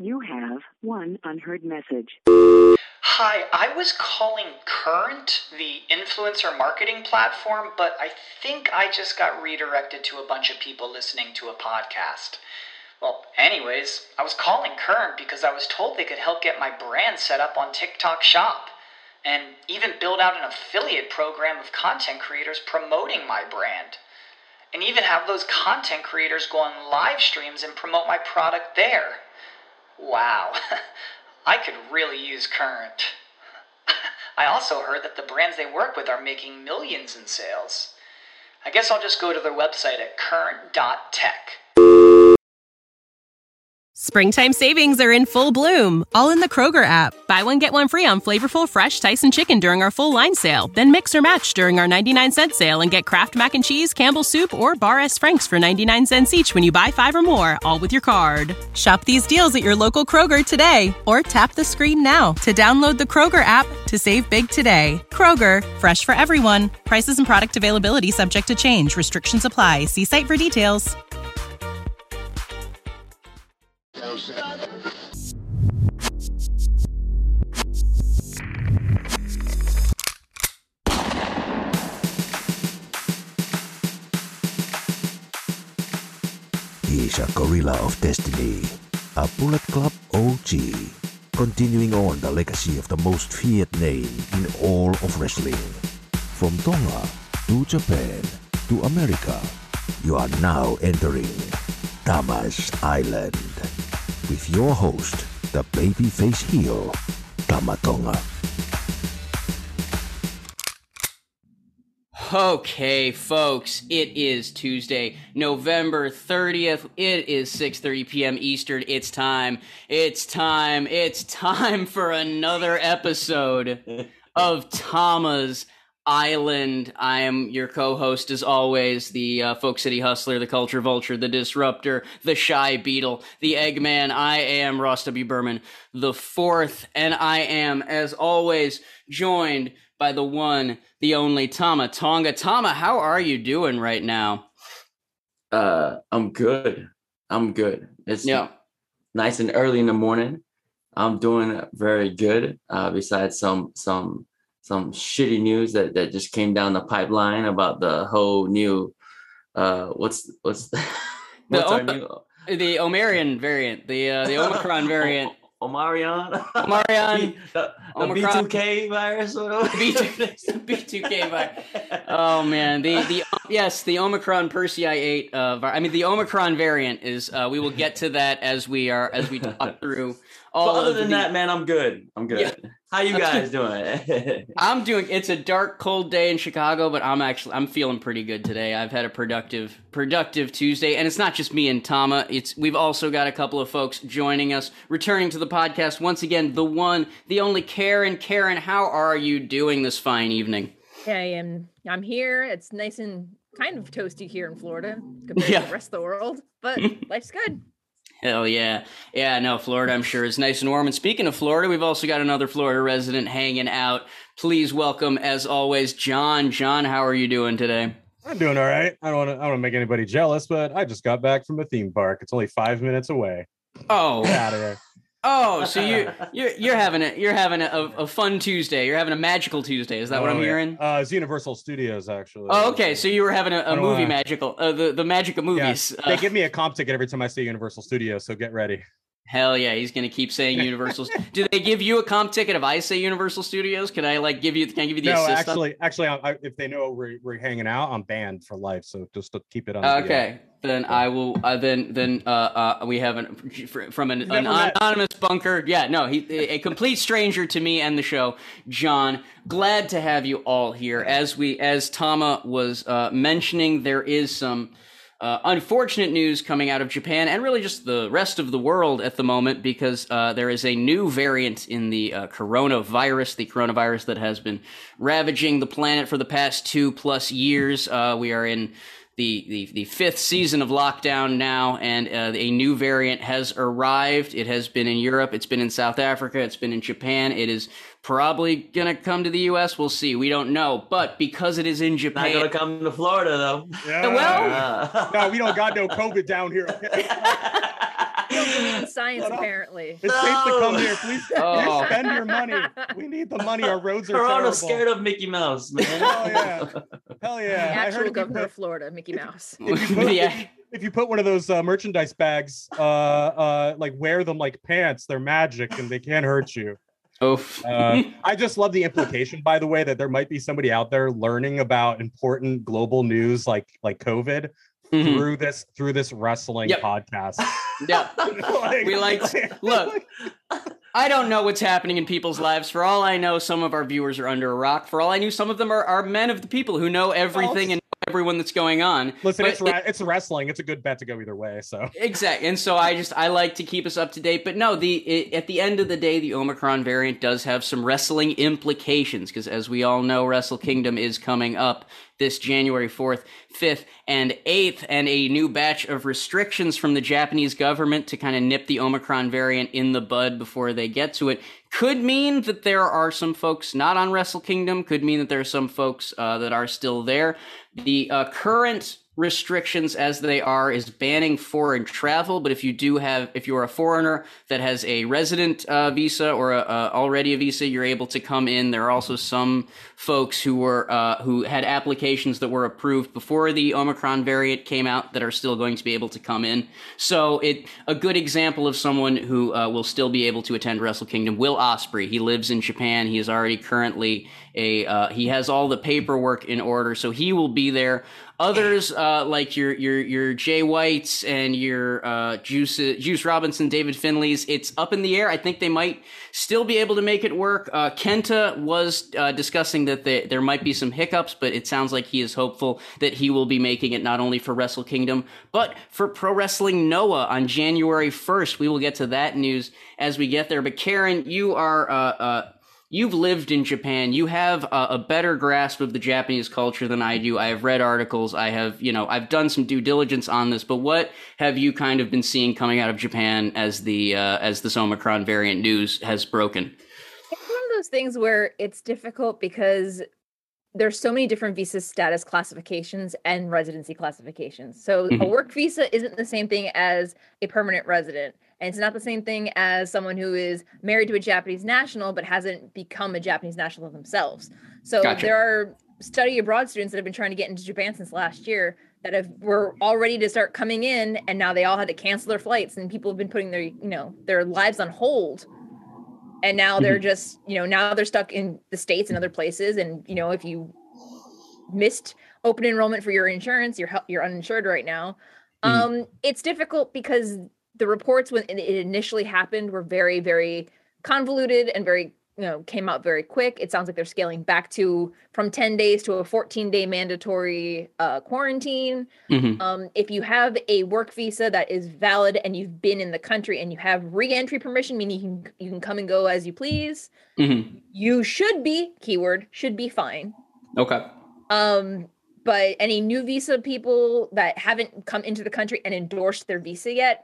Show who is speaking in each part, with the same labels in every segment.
Speaker 1: You have one unheard message.
Speaker 2: Hi, I was calling Current, the influencer marketing platform, but I think I just got redirected to a bunch of people listening to a podcast. Well, anyways, I was calling Current because I was told they could help get my brand set up on TikTok Shop, and even build out an affiliate program of content creators promoting my brand, and even have those content creators go on live streams and promote my product there. Wow, I could really use Current. I also heard that the brands they work with are making millions in sales. I guess I'll just go to their website at current.tech.
Speaker 3: Springtime savings are in full bloom, all in the Kroger app. Buy one, get one free on flavorful, fresh Tyson chicken during our full line sale. Then mix or match during our 99-cent sale and get Kraft Mac and Cheese, Campbell's Soup, or Bar S. Frank's for 99 cents each when you buy 5 or more, all with your card. Shop these deals at your local Kroger today, or tap the screen now to download the Kroger app to save big today. Kroger, fresh for everyone. Prices and product availability subject to change. Restrictions apply. See site for details.
Speaker 4: He's a gorilla of destiny, a Bullet Club OG, continuing on the legacy of the most feared name in all of wrestling. From Tonga to Japan to America, you are now entering Tama's Island with your host, the babyface heel, Tama Tonga.
Speaker 5: Okay, folks, it is Tuesday, November 30th. It is 6:30 p.m. Eastern. It's time for another episode of Tama's Island. I am your co-host, as always, the Folk City Hustler, the Culture Vulture, the Disruptor, the Shy Beetle, the Eggman. I am Ross W. Berman the Fourth, and I am, as always, joined by the one, the only Tama Tonga. Tama, how are you doing right now?
Speaker 6: I'm good. It's nice and early in the morning. I'm doing very good. Besides some shitty news that just came down the pipeline about the whole new what's our new
Speaker 5: the Omarion variant, the Omicron variant.
Speaker 6: Omarion, the B2K virus, or whatever.
Speaker 5: B2K virus. Oh man, the Omicron Persei 8. The Omicron variant is. We will get to that as we talk through.
Speaker 6: Other than that, man, I'm good. Yeah. How you guys doing?
Speaker 5: I'm doing. It's a dark, cold day in Chicago, but I'm feeling pretty good today. I've had a productive Tuesday, and it's not just me and Tama. We've also got a couple of folks joining us, returning to the podcast once again. The one, the only Karen. Karen, how are you doing this fine evening?
Speaker 7: I'm here. It's nice and kind of toasty here in Florida compared to the rest of the world, but life's good.
Speaker 5: Hell yeah. Yeah, no, Florida, I'm sure, is nice and warm. And speaking of Florida, we've also got another Florida resident hanging out. Please welcome, as always, John. John, how are you doing today?
Speaker 8: I'm doing all right. I don't want to make anybody jealous, but I just got back from a theme park. It's only 5 minutes away.
Speaker 5: Oh.
Speaker 8: Get out of here.
Speaker 5: Oh, so you're having a fun Tuesday. You're having a magical Tuesday. Is that what I'm hearing?
Speaker 8: It's Universal Studios, actually.
Speaker 5: Oh, okay. So you were having a movie magical, the magic of movies.
Speaker 8: Yeah, they give me a comp ticket every time I say Universal Studios, so get ready.
Speaker 5: Hell yeah, he's gonna keep saying Universal. Do they give you a comp ticket if I say Universal Studios? Can I give you? Can I give you the assist?
Speaker 8: Actually, if they know we're hanging out, I'm banned for life. So just to keep it on.
Speaker 5: Okay, then I will. Then we have from an anonymous bunker. Yeah, no, a complete stranger to me and the show. John, glad to have you all here. As Tama was mentioning, there is some unfortunate news coming out of Japan and really just the rest of the world at the moment, because there is a new variant in the coronavirus that has been ravaging the planet for the past 2+ years. We are in the fifth season of lockdown now, and a new variant has arrived. It has been in Europe, it's been in South Africa, it's been in Japan. It is probably gonna come to the U.S. We'll see. We don't know, but because it is in Japan,
Speaker 6: not gonna come to Florida though.
Speaker 8: Yeah. Well, no, we don't got no COVID down here.
Speaker 7: don't believe in science, apparently.
Speaker 8: It's safe to come here. Please spend your money. We need the money. Our roads are terrible.
Speaker 6: Scared of Mickey Mouse, man.
Speaker 8: Hell yeah.
Speaker 7: The actual governor of Florida, Mickey Mouse.
Speaker 8: If you put one of those merchandise bags, like wear them like pants, they're magic and they can't hurt you. I just love the implication, by the way, that there might be somebody out there learning about important global news like COVID through this wrestling podcast.
Speaker 5: Yeah. Look, I don't know what's happening in people's lives. For all I know, some of our viewers are under a rock. For all I knew, some of them are men of the people who know everything and know everyone that's going on.
Speaker 8: Listen, it's wrestling. It's a good bet to go either way. So
Speaker 5: exactly, and so I like to keep us up to date. But no, at the end of the day, the Omicron variant does have some wrestling implications because, as we all know, Wrestle Kingdom is coming up this January 4th, 5th, and 8th, and a new batch of restrictions from the Japanese government to kind of nip the Omicron variant in the bud before they get to it could mean that there are some folks not on Wrestle Kingdom, could mean that there are some folks that are still there. The current restrictions as they are is banning foreign travel, but if you're a foreigner that has a resident visa or already a visa, you're able to come in. There are also some folks who had applications that were approved before the Omicron variant came out that are still going to be able to come in. So a good example of someone who will still be able to attend Wrestle Kingdom, Will Ospreay. He lives in Japan. He is already currently he has all the paperwork in order, so he will be there. Others, like your Jay Whites and your Juice Robinson, David Finleys, it's up in the air. I think they might still be able to make it work. Kenta was discussing that there might be some hiccups, but it sounds like he is hopeful that he will be making it not only for Wrestle Kingdom, but for Pro Wrestling Noah on January 1st. We will get to that news as we get there. But Karen, you are... You've lived in Japan. You have a better grasp of the Japanese culture than I do. I have read articles. I've done some due diligence on this. But what have you kind of been seeing coming out of Japan as this Omicron variant news has broken?
Speaker 7: It's one of those things where it's difficult because there's so many different visa status classifications and residency classifications. So a work visa isn't the same thing as a permanent resident. And it's not the same thing as someone who is married to a Japanese national but hasn't become a Japanese national themselves. So There are study abroad students that have been trying to get into Japan since last year that were all ready to start coming in, and now they all had to cancel their flights, and people have been putting their lives on hold. And now they're just, now they're stuck in the States and other places. And, if you missed open enrollment for your insurance, you're uninsured right now. It's difficult because the reports when it initially happened were very, very convoluted and very, came out very quick. It sounds like they're scaling back from 10 days to a 14-day mandatory quarantine. If you have a work visa that is valid and you've been in the country and you have re-entry permission, meaning you can come and go as you please, you should be, keyword, should be fine.
Speaker 5: Okay.
Speaker 7: But any new visa people that haven't come into the country and endorsed their visa yet,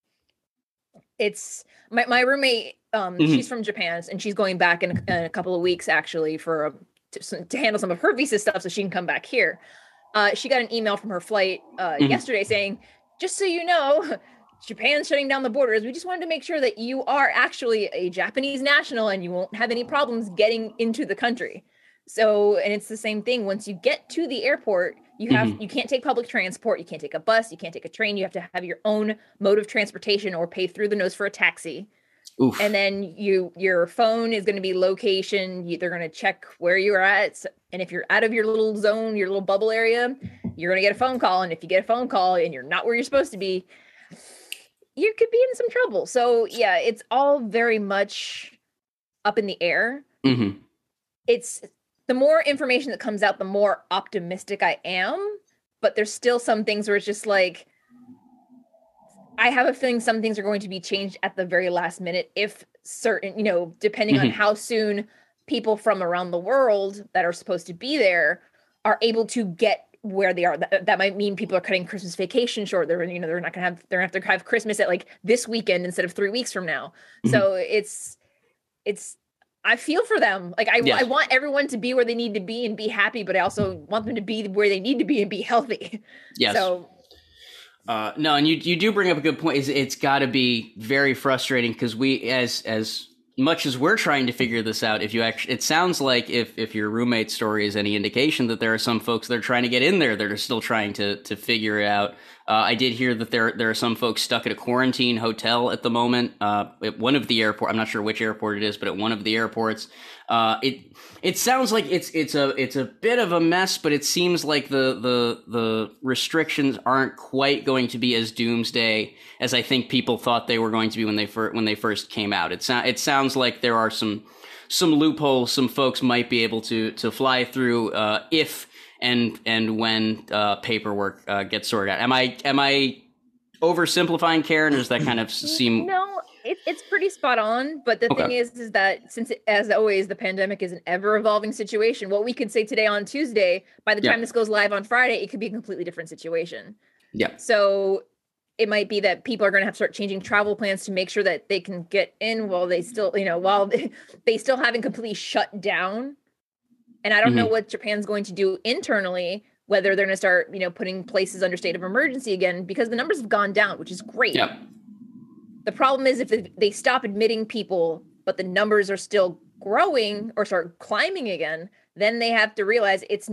Speaker 7: it's my roommate. She's from Japan and she's going back in a couple of weeks actually to handle some of her visa stuff so she can come back here. She got an email from her flight yesterday saying, just so you know, Japan's shutting down the borders. We just wanted to make sure that you are actually a Japanese national and you won't have any problems getting into the country. So, and it's the same thing. Once you get to the airport, you can't take public transport. You can't take a bus. You can't take a train. You have to have your own mode of transportation or pay through the nose for a taxi.
Speaker 5: Oof.
Speaker 7: And then your phone is going to be location. They're going to check where you're at. And if you're out of your little zone, your little bubble area, you're going to get a phone call. And if you get a phone call and you're not where you're supposed to be, you could be in some trouble. So yeah, it's all very much up in the air. It's the more information that comes out, the more optimistic I am. But there's still some things where it's just like, I have a feeling some things are going to be changed at the very last minute if certain, depending on how soon people from around the world that are supposed to be there are able to get where they are. That might mean people are cutting Christmas vacation short. They're not going to have to have Christmas at like this weekend instead of 3 weeks from now. So it's I feel for them. Like I want everyone to be where they need to be and be happy, but I also want them to be where they need to be and be healthy.
Speaker 5: Yes.
Speaker 7: So
Speaker 5: No, and you do bring up a good point. It's got to be very frustrating because we, as much as we're trying to figure this out, it sounds like if your roommate's story is any indication, that there are some folks that are trying to get in there that are still trying to figure it out. I did hear that there are some folks stuck at a quarantine hotel at the moment at one of the airports. I'm not sure which airport it is, but at one of the airports. It sounds like it's a bit of a mess, but it seems like the restrictions aren't quite going to be as doomsday as I think people thought they were going to be when they first came out. It sounds like there are some loopholes some folks might be able to fly through if and when paperwork gets sorted out. Am I oversimplifying, Karen, or does that kind of seem?
Speaker 7: No, it's pretty spot on. But the thing is that since, as always, the pandemic is an ever-evolving situation, what we could say today on Tuesday, by the time this goes live on Friday, it could be a completely different situation.
Speaker 5: Yeah.
Speaker 7: So it might be that people are going to have to start changing travel plans to make sure that they can get in while they still, while they still haven't completely shut down. And I don't know what Japan's going to do internally, whether they're going to start, putting places under state of emergency again, because the numbers have gone down, which is great.
Speaker 5: Yep.
Speaker 7: The problem is if they stop admitting people, but the numbers are still growing or start climbing again, then they have to realize it's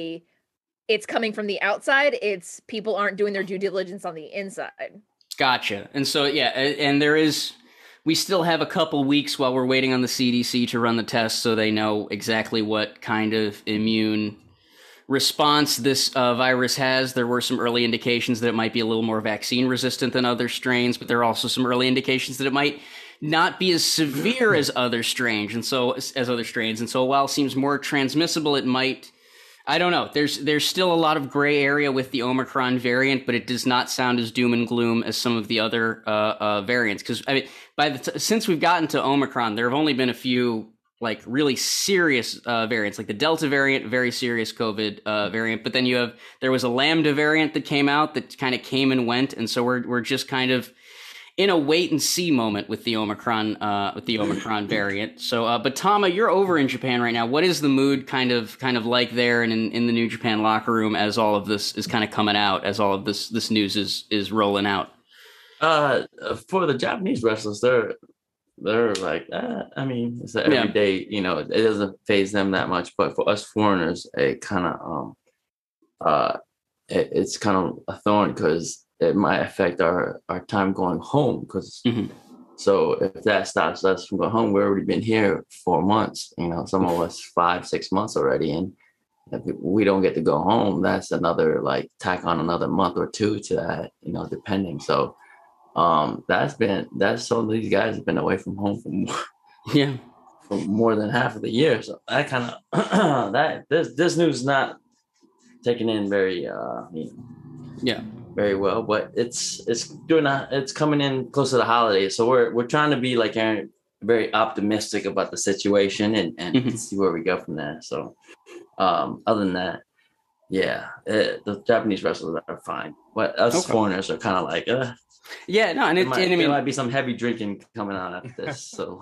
Speaker 7: coming from the outside. It's people aren't doing their due diligence on the inside.
Speaker 5: Gotcha. And so, and we still have a couple weeks while we're waiting on the CDC to run the tests so they know exactly what kind of immune response this virus has. There were some early indications that it might be a little more vaccine resistant than other strains, but there are also some early indications that it might not be as severe as other strains. And so while it seems more transmissible, it might, I don't know. There's still a lot of gray area with the Omicron variant, but it does not sound as doom and gloom as some of the other variants. Because since we've gotten to Omicron, there have only been a few like really serious variants, like the Delta variant, very serious COVID variant. But then there was a Lambda variant that came out that kind of came and went, and so we're just kind of in a wait and see moment with the Omicron variant. So, but Tama, you're over in Japan right now. What is the mood kind of like there and in the New Japan locker room as all of this is kind of coming out, as all of this news is rolling out?
Speaker 6: For the Japanese wrestlers, they're like, I mean, it's every day, it doesn't phase them that much. But for us foreigners, it kind of, it's kind of a thorn because it might affect our time going home. Because so if that stops us from going home, we've already been here 4 months. Some of us 5-6 months already, and if we don't get to go home, that's another tack on another month or two to that, depending. So. So these guys have been away from home for more than half of the year. So that kind of this news is not taken in very very well, but it's coming in close to the holidays. So we're trying to be very optimistic about the situation and see where we go from there. So other than that, the Japanese wrestlers are fine, but us foreigners are kind of like
Speaker 5: yeah, no, and
Speaker 6: there might be some heavy drinking coming on after this. So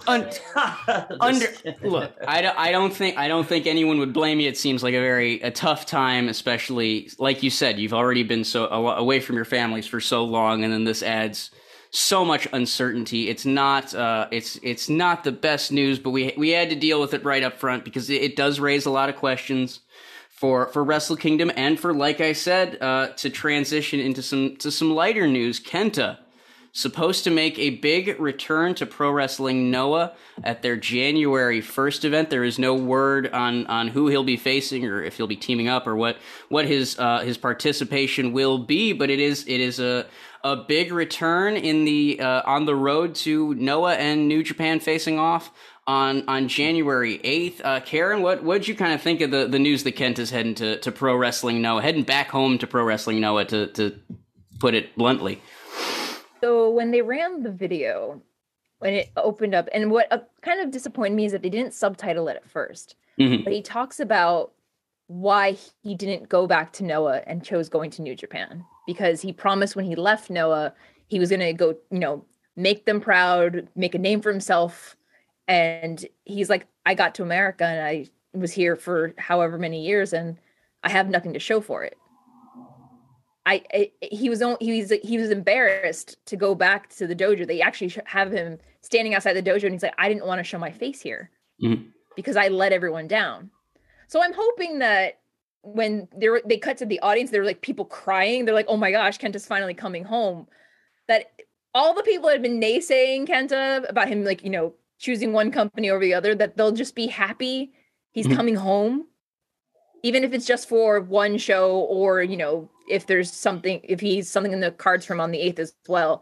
Speaker 5: look, I don't think anyone would blame you. It seems like a tough time, especially like you said, you've already been so away from your families for so long, and then this adds so much uncertainty. It's not it's not the best news, but we had to deal with it right up front because it does raise a lot of questions for Wrestle Kingdom and for, like I said, to transition into some lighter news. Kenta supposed to make a big return to Pro Wrestling Noah at their January 1st event. There is no word on who he'll be facing or if he'll be teaming up or what his participation will be, but it is a big return in the on the road to Noah and New Japan facing off on January 8th. Karen, what'd you kind of think of the news that Kenta's heading to Pro Wrestling Noah, heading back home to Pro Wrestling Noah, to put it bluntly?
Speaker 7: So when they ran the video, when it opened up, and what kind of disappointed me is that they didn't subtitle it at first. But he talks about why he didn't go back to Noah and chose going to New Japan, because he promised when he left Noah, he was going to go, make them proud, make a name for himself. And he's like, I got to America and I was here for however many years and I have nothing to show for it. he was embarrassed to go back to the dojo. They actually have him standing outside the dojo, and he's like, I didn't want to show my face here because I let everyone down. So I'm hoping that when they cut to the audience, there were like people crying. They're like, oh my gosh, Kenta's finally coming home. That all the people that have been naysaying Kenta about him, like, you know, choosing one company over the other, that they'll just be happy he's coming home, even if it's just for one show, or, you know, if he's something in the cards from on the 8th as well.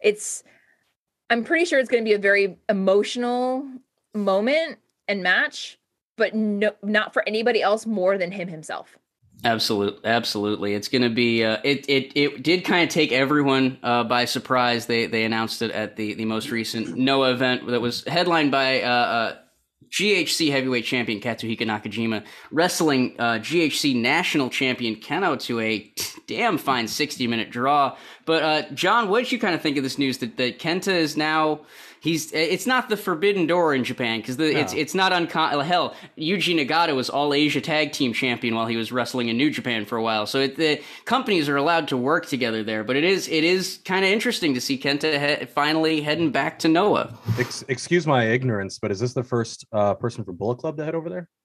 Speaker 7: I'm pretty sure it's going to be a very emotional moment and match, but not for anybody else more than him himself.
Speaker 5: Absolutely. It's going to be, it did kind of take everyone by surprise. They announced it at the most recent Noah event that was headlined by GHC heavyweight champion Katsuhiko Nakajima wrestling GHC national champion Kenoh to a damn fine 60-minute draw. But John, what did you kind of think of this news that Kenta is now... It's not the forbidden door in Japan, because it's not uncommon. Hell, Yuji Nagata was all Asia tag team champion while he was wrestling in New Japan for a while. So the companies are allowed to work together there. But it is kind of interesting to see Kenta finally heading back to Noah.
Speaker 8: Excuse my ignorance, but is this the first person for Bullet Club to head over there?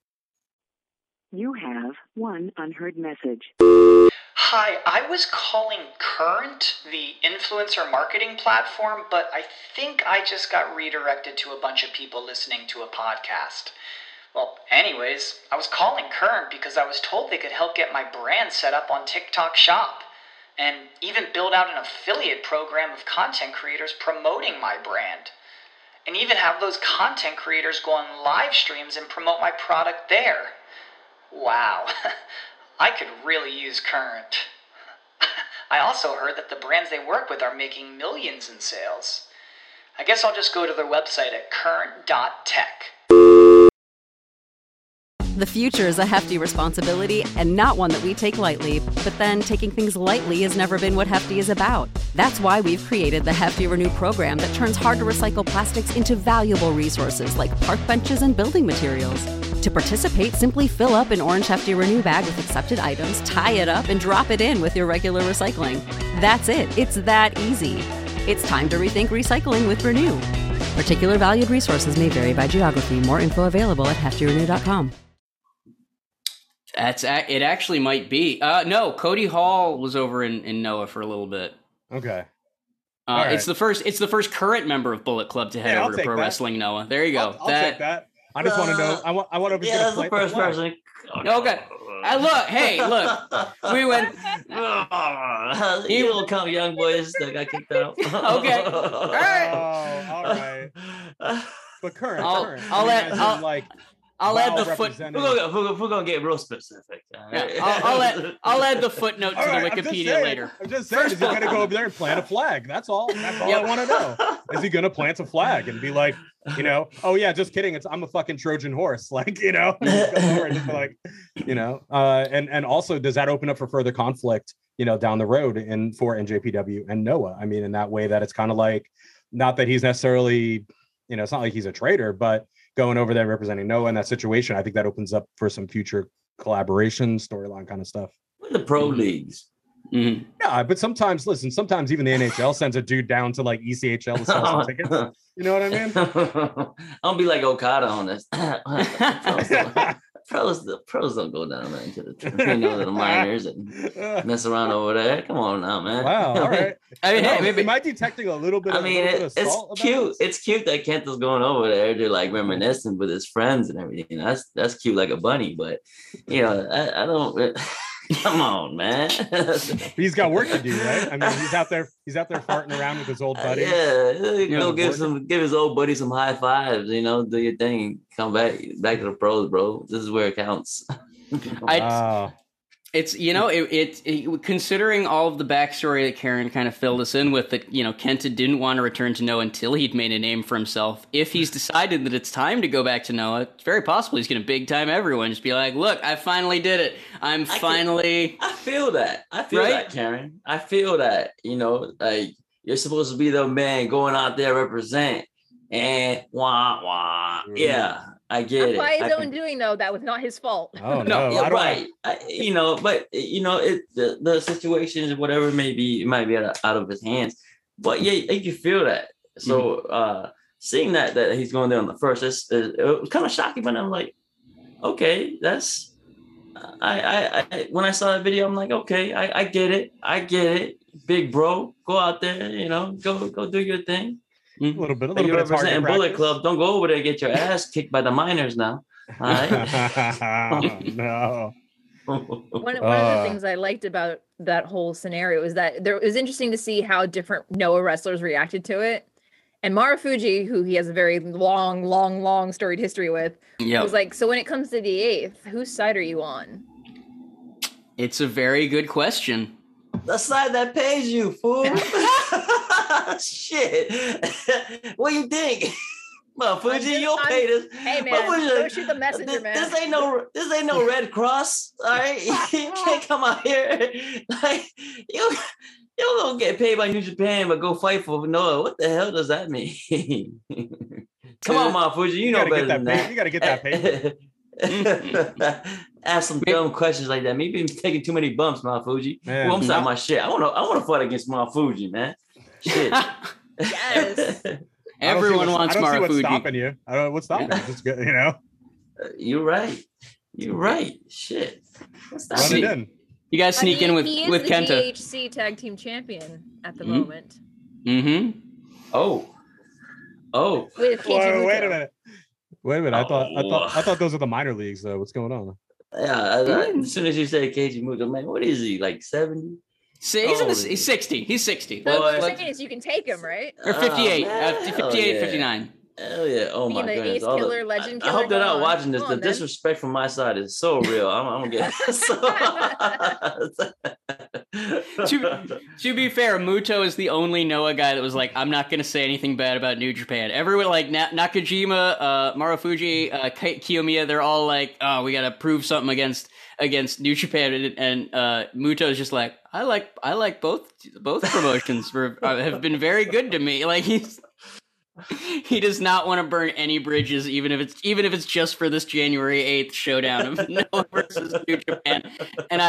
Speaker 1: You have one unheard message.
Speaker 2: Hi, I was calling Current, the influencer marketing platform, but I think I just got redirected to a bunch of people listening to a podcast. Well, anyways, I was calling Current because I was told they could help get my brand set up on TikTok Shop, and even build out an affiliate program of content creators promoting my brand, and even have those content creators go on live streams and promote my product there. Wow. I could really use Current. I also heard that the brands they work with are making millions in sales. I guess I'll just go to their website at current.tech.
Speaker 9: The future is a hefty responsibility and not one that we take lightly. But then taking things lightly has never been what Hefty is about. That's why we've created the Hefty Renew program that turns hard-to-recycle plastics into valuable resources like park benches and building materials. To participate, simply fill up an orange Hefty Renew bag with accepted items, tie it up, and drop it in with your regular recycling. That's it. It's that easy. It's time to rethink recycling with Renew. Particular valued resources may vary by geography. More info available at heftyrenew.com.
Speaker 5: It actually might be. No, Cody Hall was over in Noah for a little bit.
Speaker 8: Okay.
Speaker 5: Right. It's the first current member of Bullet Club to head over to Pro Wrestling Noah. There you go.
Speaker 8: I'll take that. I just want to know. I want to know if he's going to play the first person.
Speaker 5: Okay. We went.
Speaker 6: You will come, young boys that got kicked out.
Speaker 5: Okay. All right.
Speaker 8: Oh, all right. But current.
Speaker 5: I'll add the footnote.
Speaker 6: We're gonna get real specific.
Speaker 5: Yeah, I'll add the footnote to the Wikipedia later.
Speaker 8: I'm just saying, is he gonna go over there and plant a flag? That's all I want to know. Is he gonna plant a flag and be like, you know, oh yeah, just kidding. I'm a fucking Trojan horse, like, you know, like, you know, and also, does that open up for further conflict, you know, down the road for NJPW and Noah? I mean, in that way that it's kind of like, not that he's necessarily, you know, it's not like he's a traitor, but going over there representing Noah in that situation, I think that opens up for some future collaboration, storyline kind of stuff.
Speaker 6: The pro leagues.
Speaker 5: Mm-hmm.
Speaker 8: Yeah, but sometimes even the NHL sends a dude down to like ECHL to sell some tickets. You know what I mean?
Speaker 6: I'll be like Okada on this. Pros don't go down there into the minors and mess around over there. Come on now, man.
Speaker 8: Wow, all right.
Speaker 5: I mean, hey, maybe
Speaker 8: am I detecting a little bit?
Speaker 6: It's cute. It's cute that Kenta's going over there to like reminiscing with his friends and everything. That's cute like a bunny. But you know, I don't. Come on, man.
Speaker 8: He's got work to do, right? I mean, he's out there farting around with his old buddy.
Speaker 6: Go give his old buddy some high fives, you know, do your thing, come back to the pros, bro. This is where it counts.
Speaker 5: It's, you know, it considering all of the backstory that Karen kind of filled us in with, that, you know, Kenta didn't want to return to Noah until he'd made a name for himself. If he's decided that it's time to go back to Noah, it's very possible he's going to big time everyone. Just be like, look, I finally did it. I
Speaker 6: feel that. That, Karen. I feel that, you know, like, you're supposed to be the man going out there represent and wah. Yeah. I get it.
Speaker 7: By his own doing, though, that was not his fault.
Speaker 8: Oh no,
Speaker 6: yeah, right. But the situations, whatever it might be out of his hands. But yeah, you can feel that. So seeing that he's going there on the first, it was kind of shocking. But I'm like, okay, that's. I when I saw that video, I'm like, okay, I get it, big bro. Go out there, go do your thing.
Speaker 8: A little bit.
Speaker 6: You're representing Bullet Club. Don't go over there and get your ass kicked by the minors now. All right?
Speaker 8: No.
Speaker 7: One of the things I liked about that whole scenario is that it was interesting to see how different Noah wrestlers reacted to it. And Marufuji, who he has a very long storied history with, was like, so when it comes to the 8th, whose side are you on?
Speaker 5: It's a very good question.
Speaker 6: The side that pays you, fool. Shit. What do you think? Fuji, you'll pay this.
Speaker 7: Hey man, don't shoot the messenger, man.
Speaker 6: This ain't no Red Cross. All right, you can't come out here like you don't get paid by New Japan, but go fight for Noah. What the hell does that mean? Come on, Mount Fuji, you know better than that.
Speaker 8: You gotta get that paid.
Speaker 6: Ask some dumb questions like that. Maybe I'm taking too many bumps, Mount Fuji. Well, I'm sorry, my shit. I want to fight against Mount Fuji, man. Shit.
Speaker 7: Yes.
Speaker 5: Everyone wants Marufuji. I don't see
Speaker 8: what's stopping you. I don't know what's stopping you. Just good,
Speaker 6: You're right. Shit.
Speaker 8: Run it in.
Speaker 5: You guys sneak in with Kenta.
Speaker 7: He is the GHC tag team champion at the moment.
Speaker 5: Mm-hmm.
Speaker 6: Oh.
Speaker 7: With
Speaker 8: wait a minute. I thought those are the minor leagues though. What's going on?
Speaker 6: Yeah, as soon as you say Keiji Muto, man, what is he, like 70?
Speaker 5: He's 60. He's 60.
Speaker 7: So what you're saying is you can take him, right?
Speaker 5: Or 58. 58, 59.
Speaker 6: Hell yeah. Oh my goodness.
Speaker 7: Ace killer, legend killer.
Speaker 6: I hope they're not watching this. The disrespect from my side is so real. I'm going
Speaker 5: to To be fair, Muto is the only Noah guy that was like, I'm not going to say anything bad about New Japan. Everyone like Nakajima, Marufuji, Kiyomiya, they're all like, oh, we got to prove something against New Japan, and Muto's just like, I like both promotions have been very good to me. Like he does not want to burn any bridges, even if it's just for this January 8th showdown of Noah versus New Japan. And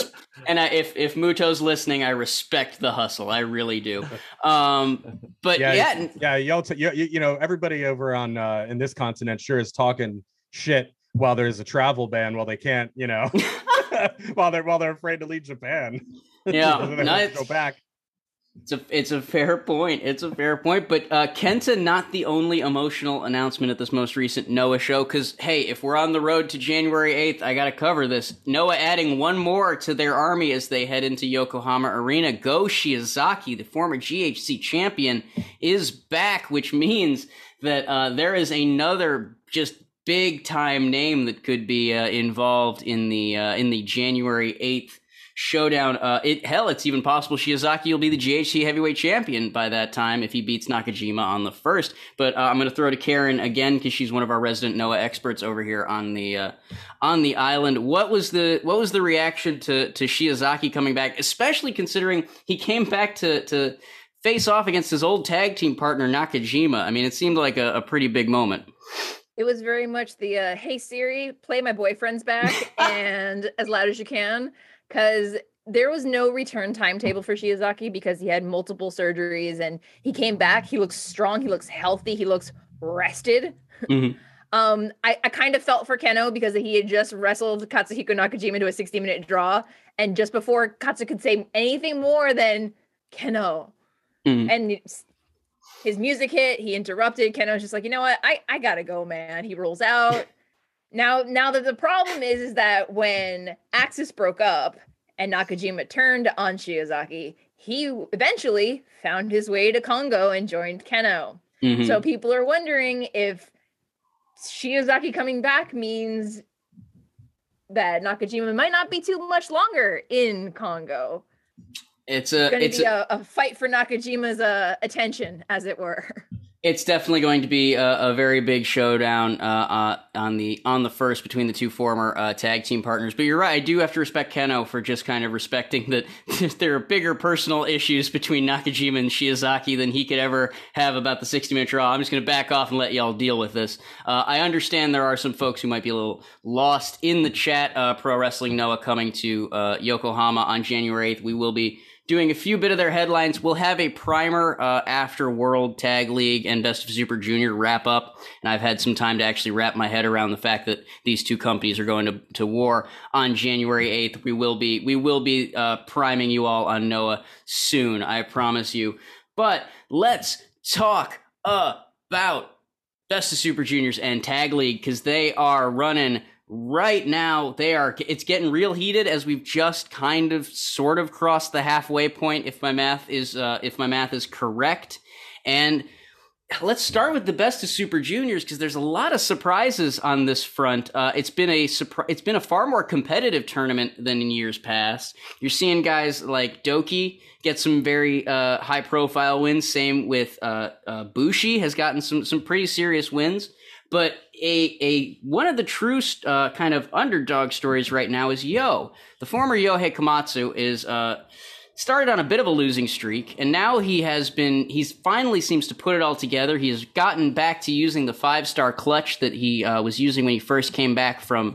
Speaker 5: if Muto's listening, I respect the hustle. I really do. But
Speaker 8: everybody over on in this continent sure is talking shit while there's a travel ban, while they can't, while they're afraid to leave Japan.
Speaker 5: Yeah,
Speaker 8: go back.
Speaker 5: It's a fair point. But Kenta not the only emotional announcement at this most recent Noah show, because, hey, if we're on the road to January 8th, I got to cover this. Noah adding one more to their army as they head into Yokohama Arena. Go Shiozaki, the former GHC champion, is back, which means that there is another just big-time name that could be involved in the January 8th showdown. It's even possible Shiozaki will be the GHC heavyweight champion by that time if he beats Nakajima on the 1st. But I'm going to throw to Karen again because she's one of our resident Noah experts over here on the island. What was the reaction to Shiozaki coming back, especially considering he came back to face off against his old tag team partner Nakajima? I mean, it seemed like a pretty big moment.
Speaker 7: It was very much the hey Siri, play my boyfriend's back and as loud as you can. Because there was no return timetable for Shiozaki because he had multiple surgeries and he came back. He looks strong. He looks healthy. He looks rested.
Speaker 5: Mm-hmm.
Speaker 7: I kind of felt for Keno because he had just wrestled Katsuhiko Nakajima to a 60-minute draw. And just before Katsu could say anything more than Keno.
Speaker 5: Mm-hmm.
Speaker 7: And his music hit. He interrupted. Keno's just like, you know what? I got to go, man. He rolls out. Now that the problem is that when Axis broke up and Nakajima turned on Shiozaki, he eventually found his way to Congo and joined Keno.
Speaker 5: Mm-hmm.
Speaker 7: So people are wondering if Shiozaki coming back means that Nakajima might not be too much longer in Congo.
Speaker 5: It's
Speaker 7: going to be a fight for Nakajima's attention, as it were.
Speaker 5: It's definitely going to be a very big showdown on the first between the two former tag team partners. But you're right, I do have to respect Kenoh for just kind of respecting that there are bigger personal issues between Nakajima and Shiozaki than he could ever have about the 60-minute draw. I'm just going to back off and let y'all deal with this. I understand there are some folks who might be a little lost in the chat. Pro Wrestling Noah coming to Yokohama on January 8th. We will be doing a few bit of their headlines. We'll have a primer after World Tag League and Best of Super Junior wrap up, and I've had some time to actually wrap my head around the fact that these two companies are going to war on January 8th. We will be priming you all on Noah soon, I promise you. But let's talk about Best of Super Juniors and Tag League, because they are running right now. It's getting real heated as we've just kind of sort of crossed the halfway point, if my math is correct. And let's start with the Best of Super Juniors, because there's a lot of surprises on this front. It's been a far more competitive tournament than in years past. You're seeing guys like Doki get some very high profile wins. Same with Bushi has gotten some pretty serious wins. But one of the true kind of underdog stories right now is Yo. The former Yohei Komatsu is started on a bit of a losing streak, and now he's finally seems to put it all together. He has gotten back to using the 5-star clutch that he was using when he first came back from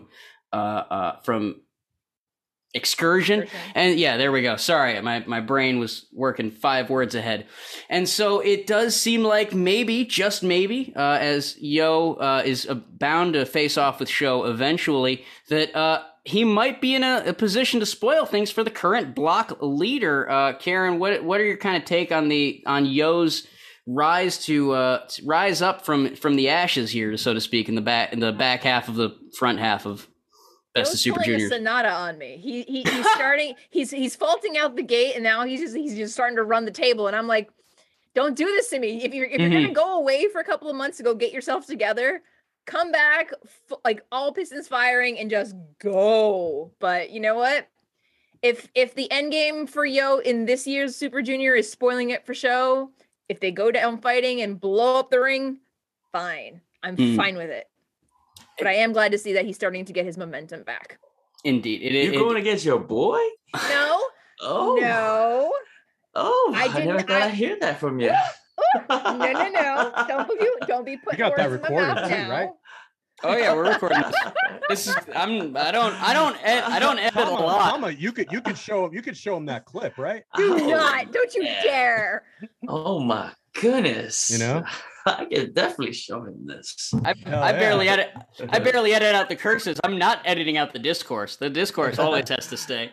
Speaker 5: Excursion. And yeah, there we go. Sorry, my brain was working 5 words ahead. And so it does seem like maybe, just maybe, as Yo is bound to face off with Sho eventually, that he might be in a position to spoil things for the current block leader. Karen, what are your kind of take on Yo's rise up from the ashes here, so to speak, in the back half of the front half of Best of Super Juniors?
Speaker 7: Sonata on me. He's starting. He's faulting out the gate, and now he's just starting to run the table. And I'm like, don't do this to me. If you're gonna go away for a couple of months to go get yourself together, come back like all pistons firing and just go. But you know what? If the end game for Yo in this year's Super Junior is spoiling it for Sho, if they go down fighting and blow up the ring, fine. I'm fine with it. But I am glad to see that he's starting to get his momentum back.
Speaker 5: Indeed.
Speaker 6: You're going against your boy?
Speaker 7: No.
Speaker 6: Oh.
Speaker 7: No.
Speaker 6: Oh, I never thought I'd hear that from you.
Speaker 7: No. Don't be putting words in the mouth now. Right?
Speaker 5: Oh yeah, we're recording this. I don't edit a lot.
Speaker 8: Mama, you could show him that clip, right?
Speaker 7: Don't you dare.
Speaker 6: Oh my goodness.
Speaker 8: You know?
Speaker 6: I can definitely show him this.
Speaker 5: I barely edit out the curses. I'm not editing out the discourse. The discourse always has to stay.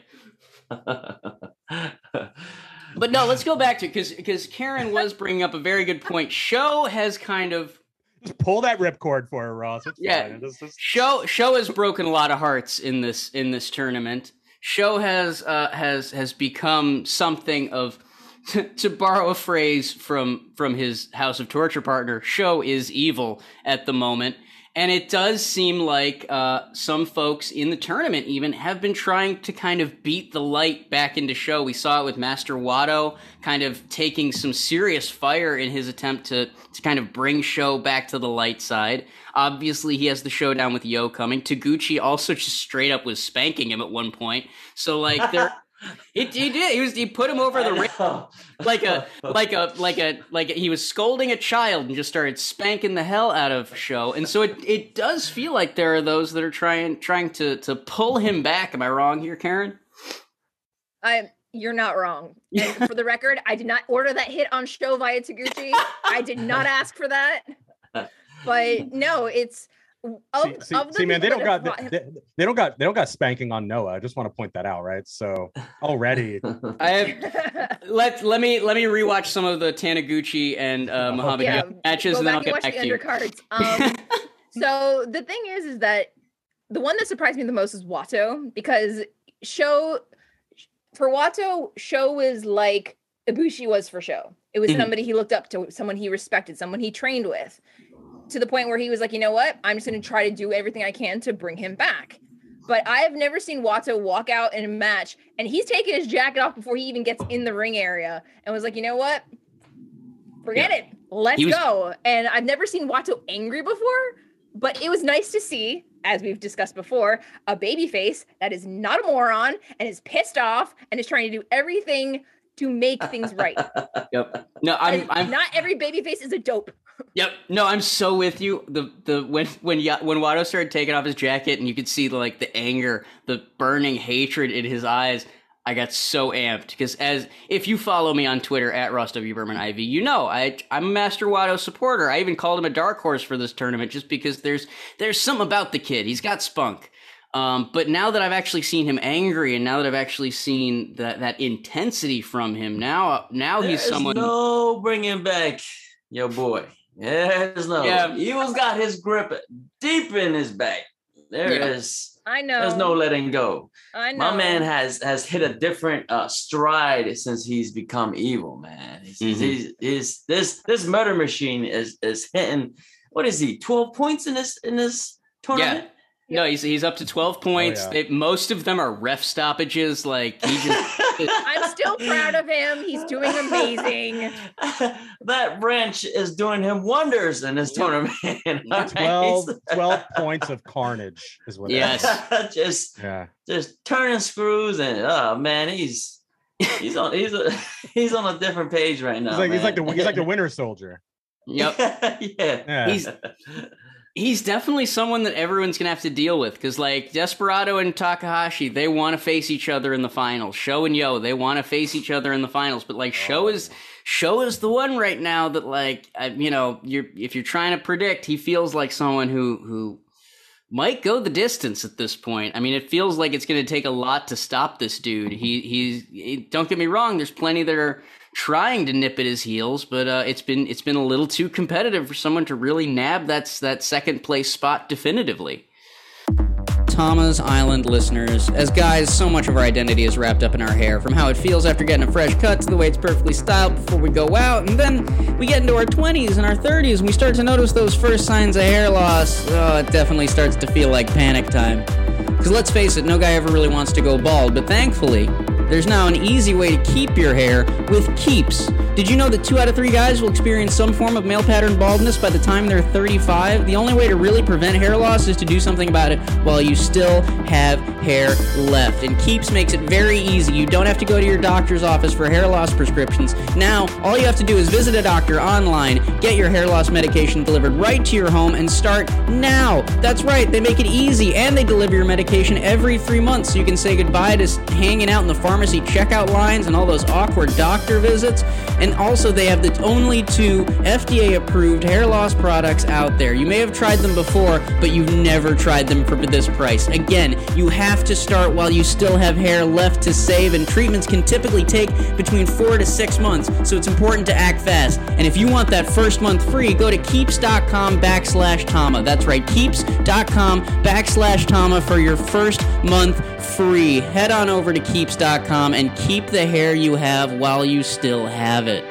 Speaker 5: But no, let's go back to because Karen was bringing up a very good point. Sho has kind of
Speaker 8: just pull that ripcord for her, Ross. It's
Speaker 5: fine. Sho has broken a lot of hearts in this tournament. Sho has become something of, to borrow a phrase from his House of Torture partner, Sho is evil at the moment. And it does seem like some folks in the tournament even have been trying to kind of beat the light back into Sho. We saw it with Master Wato kind of taking some serious fire in his attempt to kind of bring Sho back to the light side. Obviously, he has the showdown with Yo coming. Taguchi also just straight up was spanking him at one point. So like they're... He did. He put him over the ring like he was scolding a child and just started spanking the hell out of Sho. And so it does feel like there are those that are trying to pull him back. Am I wrong here, Karen?
Speaker 7: You're not wrong. And for the record, I did not order that hit on Sho via Taguchi. I did not ask for that. But no, it's.
Speaker 8: Man, they don't got spanking on Noah. I just want to point that out, right? So already,
Speaker 5: let me rewatch some of the Taniguchi and Muhammad matches, and then I'll get back to you.
Speaker 7: So the thing is that the one that surprised me the most is Wato, because for Wato, Sho was like Ibushi was for Sho. It was somebody he looked up to, someone he respected, someone he trained with. To the point where he was like, you know what? I'm just going to try to do everything I can to bring him back. But I have never seen Wato walk out in a match, and he's taken his jacket off before he even gets in the ring area, and was like, you know what? Forget it. let's go. And I've never seen Watto angry before, but it was nice to see, as we've discussed before, a babyface that is not a moron and is pissed off and is trying to do everything to make things right.
Speaker 5: Yep. No, I'm
Speaker 7: not every babyface is a dope.
Speaker 5: Yep. No, I'm so with you. When Watto started taking off his jacket and you could see like the anger, the burning hatred in his eyes, I got so amped because if you follow me on Twitter at Ross W. Berman IV, you know I'm a Master Watto supporter. I even called him a dark horse for this tournament just because there's something about the kid. He's got spunk. But now that I've actually seen him angry, and now that I've actually seen that intensity from him, now he's someone.
Speaker 6: No bringing back your boy. There's no. Yeah. Evil's got his grip deep in his back.
Speaker 7: I know.
Speaker 6: There's no letting go.
Speaker 7: I know.
Speaker 6: My man has hit a different stride since he's become evil, man. This murder machine is hitting. What is he? 12 points in this tournament?
Speaker 5: Yeah. No, he's up to 12 points. Most of them are ref stoppages. Like he just.
Speaker 7: I'm still proud of him. He's doing amazing.
Speaker 6: That wrench is doing him wonders in this tournament.
Speaker 8: 12 points of carnage is what.
Speaker 5: Yes.
Speaker 6: Just turning screws and man, he's on a different page right now.
Speaker 8: He's like the Winter Soldier.
Speaker 5: Yep.
Speaker 6: Yeah.
Speaker 5: He's definitely someone that everyone's going to have to deal with because, like, Desperado and Takahashi, they want to face each other in the finals. Sho and Yo, they want to face each other in the finals. But, like, Sho is the one right now that, like, if you're trying to predict, he feels like someone who might go the distance at this point. I mean, it feels like it's going to take a lot to stop this dude. He don't get me wrong, there's plenty that are trying to nip at his heels, but it's been a little too competitive for someone to really nab that second place spot definitively. Tama's Island listeners, as guys, so much of our identity is wrapped up in our hair, from how it feels after getting a fresh cut to the way it's perfectly styled before we go out, and then we get into our 20s and our 30s and we start to notice those first signs of hair loss. Oh, it definitely starts to feel like panic time. Because let's face it, no guy ever really wants to go bald, but thankfully, there's now an easy way to keep your hair with Keeps. Did you know that 2 out of 3 guys will experience some form of male pattern baldness by the time they're 35? The only way to really prevent hair loss is to do something about it while you still have hair left. And Keeps makes it very easy. You don't have to go to your doctor's office for hair loss prescriptions. Now, all you have to do is visit a doctor online, get your hair loss medication delivered right to your home, and start now. That's right, they make it easy, and they deliver your medication every 3 months, so you can say goodbye to hanging out in the pharmacy checkout lines and all those awkward doctor visits. And also, they have the only 2 FDA-approved hair loss products out there. You may have tried them before, but you've never tried them for this price. Again, you have to start while you still have hair left to save, and treatments can typically take between 4 to 6 months, so it's important to act fast. And if you want that first month free, go to keeps.com/Tama. That's right, keeps.com/Tama for your first month free. Head on over to keeps.com and keep the hair you have while you still have it.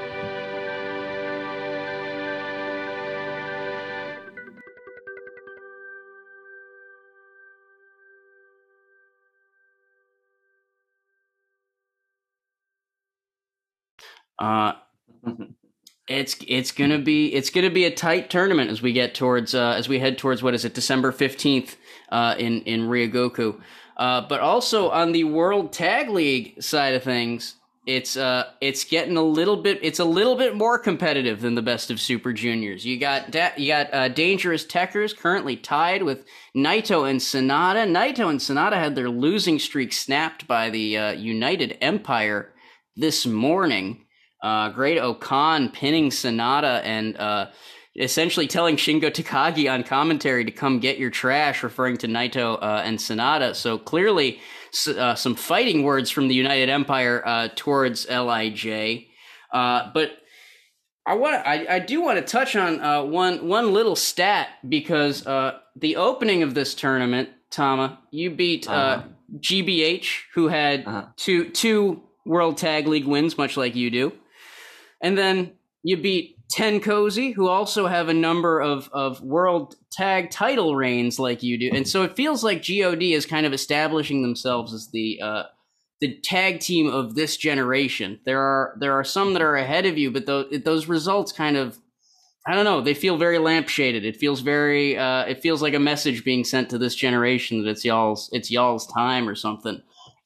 Speaker 5: It's gonna be a tight tournament as we get towards as we head towards December 15th in Ryogoku. But also on the World Tag League side of things, it's getting a little bit more competitive than the Best of Super Juniors. You got Dangerous Tekkers currently tied with Naito and Sanada. Naito and Sanada had their losing streak snapped by the United Empire this morning. Great Okan pinning Sanada and essentially telling Shingo Takagi on commentary to come get your trash, referring to Naito and Sanada. So clearly some fighting words from the United Empire towards LIJ. But I do want to touch on one little stat, because the opening of this tournament, Tama, you beat GBH, who had two World Tag League wins, much like you do. And then you beat Tenkozy, who also have a number of World Tag title reigns like you do. And so it feels like GOD is kind of establishing themselves as the tag team of this generation. There are some that are ahead of you, but those results kind of I don't know. They feel very lampshaded. It feels very. It feels like a message being sent to this generation that it's y'all's time or something.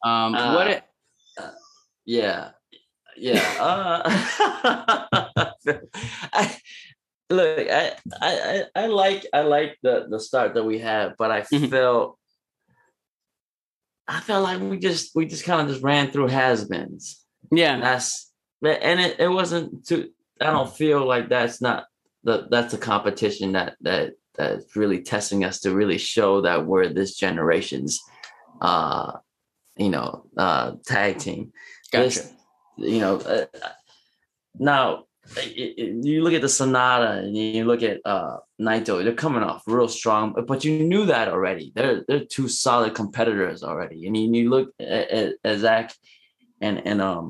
Speaker 6: Yeah. I like the start that we had, but I felt like we just kind of just ran through has-beens.
Speaker 5: Yeah,
Speaker 6: it wasn't too. I don't feel like that's a competition that's really testing us to really show that we're this generation's tag team.
Speaker 5: Gotcha.
Speaker 6: Now you look at the Sonata and you look at Naito, they're coming off real strong, but you knew that already. They're two solid competitors already. And you look at Zach and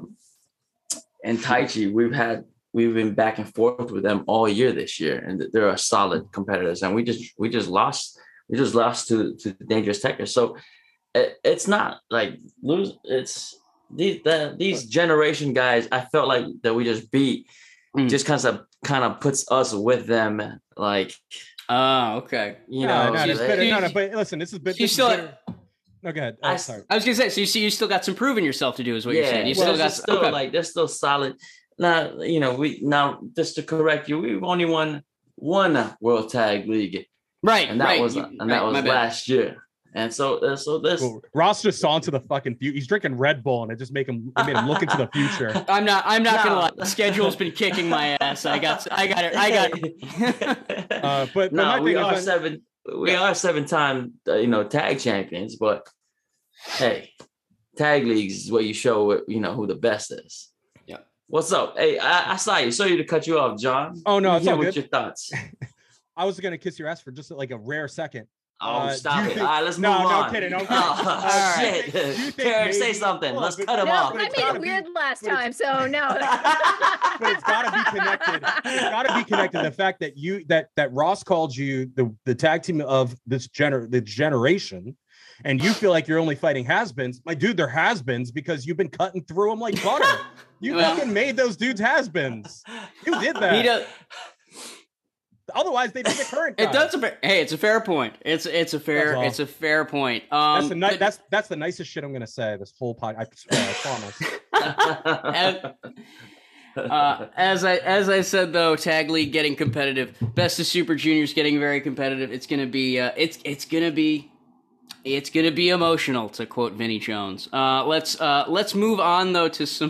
Speaker 6: Taichi, we've been back and forth with them all year this year, and they're solid competitors. And we just lost to Dangerous Tekkers. So it's not like lose. It's these generation guys. I felt like that we just beat. Just kind of puts us with them, like.
Speaker 5: Okay.
Speaker 8: But listen, this is bit.
Speaker 5: You still.
Speaker 8: No, go ahead.
Speaker 5: Sorry. I was gonna say. So you still got some proving yourself to do, is what you're saying.
Speaker 6: They're still solid. Now just to correct you, we've only won one World Tag League,
Speaker 5: right?
Speaker 6: And that was last year. And so this
Speaker 8: Ross just saw into the fucking future. He's drinking Red Bull, and it made him look into the future.
Speaker 5: I'm not gonna lie. The schedule's been kicking my ass. I got it.
Speaker 8: But no,
Speaker 6: we are 7-time tag champions. But hey, tag leagues is where you show who the best is.
Speaker 5: Yeah.
Speaker 6: What's up? Hey, I saw you. Sorry to cut you off, John.
Speaker 8: Oh no, it's all good.
Speaker 6: What's your thoughts?
Speaker 8: I was gonna kiss your ass for just like a rare second.
Speaker 6: Oh, stop it. All right, let's move on.
Speaker 8: No kidding.
Speaker 6: Oh, shit. Karen, say something. Let's cut him off.
Speaker 7: I made it weird last time, so no.
Speaker 8: But it's got to be connected. It's got to be connected. The fact that that Ross called you the tag team of the generation, and you feel like you're only fighting has-beens. My dude, they're has-beens because you've been cutting through them like butter. You fucking made those dudes has-beens. You did that. Otherwise, they'd be the current guy.
Speaker 5: It's a fair point. It's a fair point.
Speaker 8: That's the nicest shit I'm gonna say this whole podcast. I promise.
Speaker 5: As I said though, Tag League getting competitive, Best of Super Juniors getting very competitive. It's gonna be it's gonna be emotional, to quote Vinnie Jones. Let's move on though to some.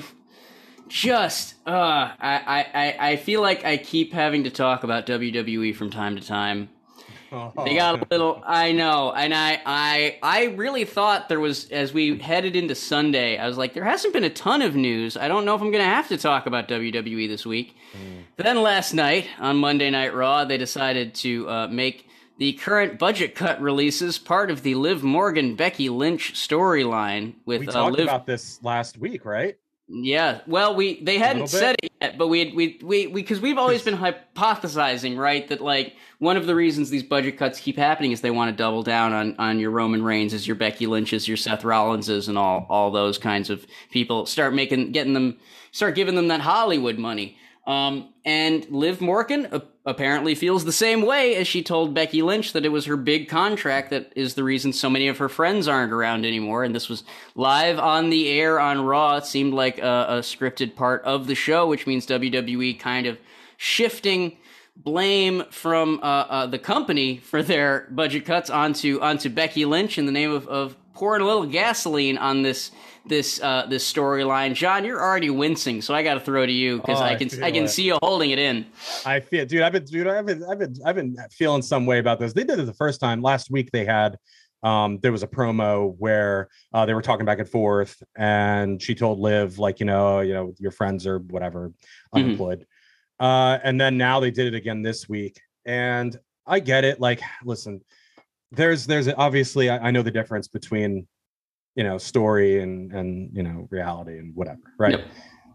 Speaker 5: I feel like I keep having to talk about WWE from time to time. They got a little, I know, and I really thought there was, as we headed into Sunday, I was like, there hasn't been a ton of news. I don't know if I'm going to have to talk about WWE this week. Then last night, on Monday Night Raw, they decided to make the current budget cut releases part of the Liv Morgan, Becky Lynch storyline. We
Speaker 8: talked about this last week, right?
Speaker 5: Yeah, well, they hadn't said it yet, but we because we've always been hypothesizing, right, that like one of the reasons these budget cuts keep happening is they want to double down on your Roman Reigns, your Becky Lynch's, your Seth Rollins's, and all those kinds of people. Start giving them that Hollywood money. And Liv Morgan apparently feels the same way, as she told Becky Lynch that it was her big contract that is the reason so many of her friends aren't around anymore. And this was live on the air on Raw. It seemed like a scripted part of the show, which means WWE kind of shifting blame from the company for their budget cuts onto Becky Lynch in the name of pouring a little gasoline on this storyline. John, you're already wincing, so I got to throw to you because I can see you holding it in.
Speaker 8: I feel, dude. I've been feeling some way about this. They did it the first time last week. They had there was a promo where they were talking back and forth, and she told Liv like, your friends are whatever unemployed, and then now they did it again this week, and I get it. Like, listen, there's obviously I know the difference between story and reality and whatever, right? Yep.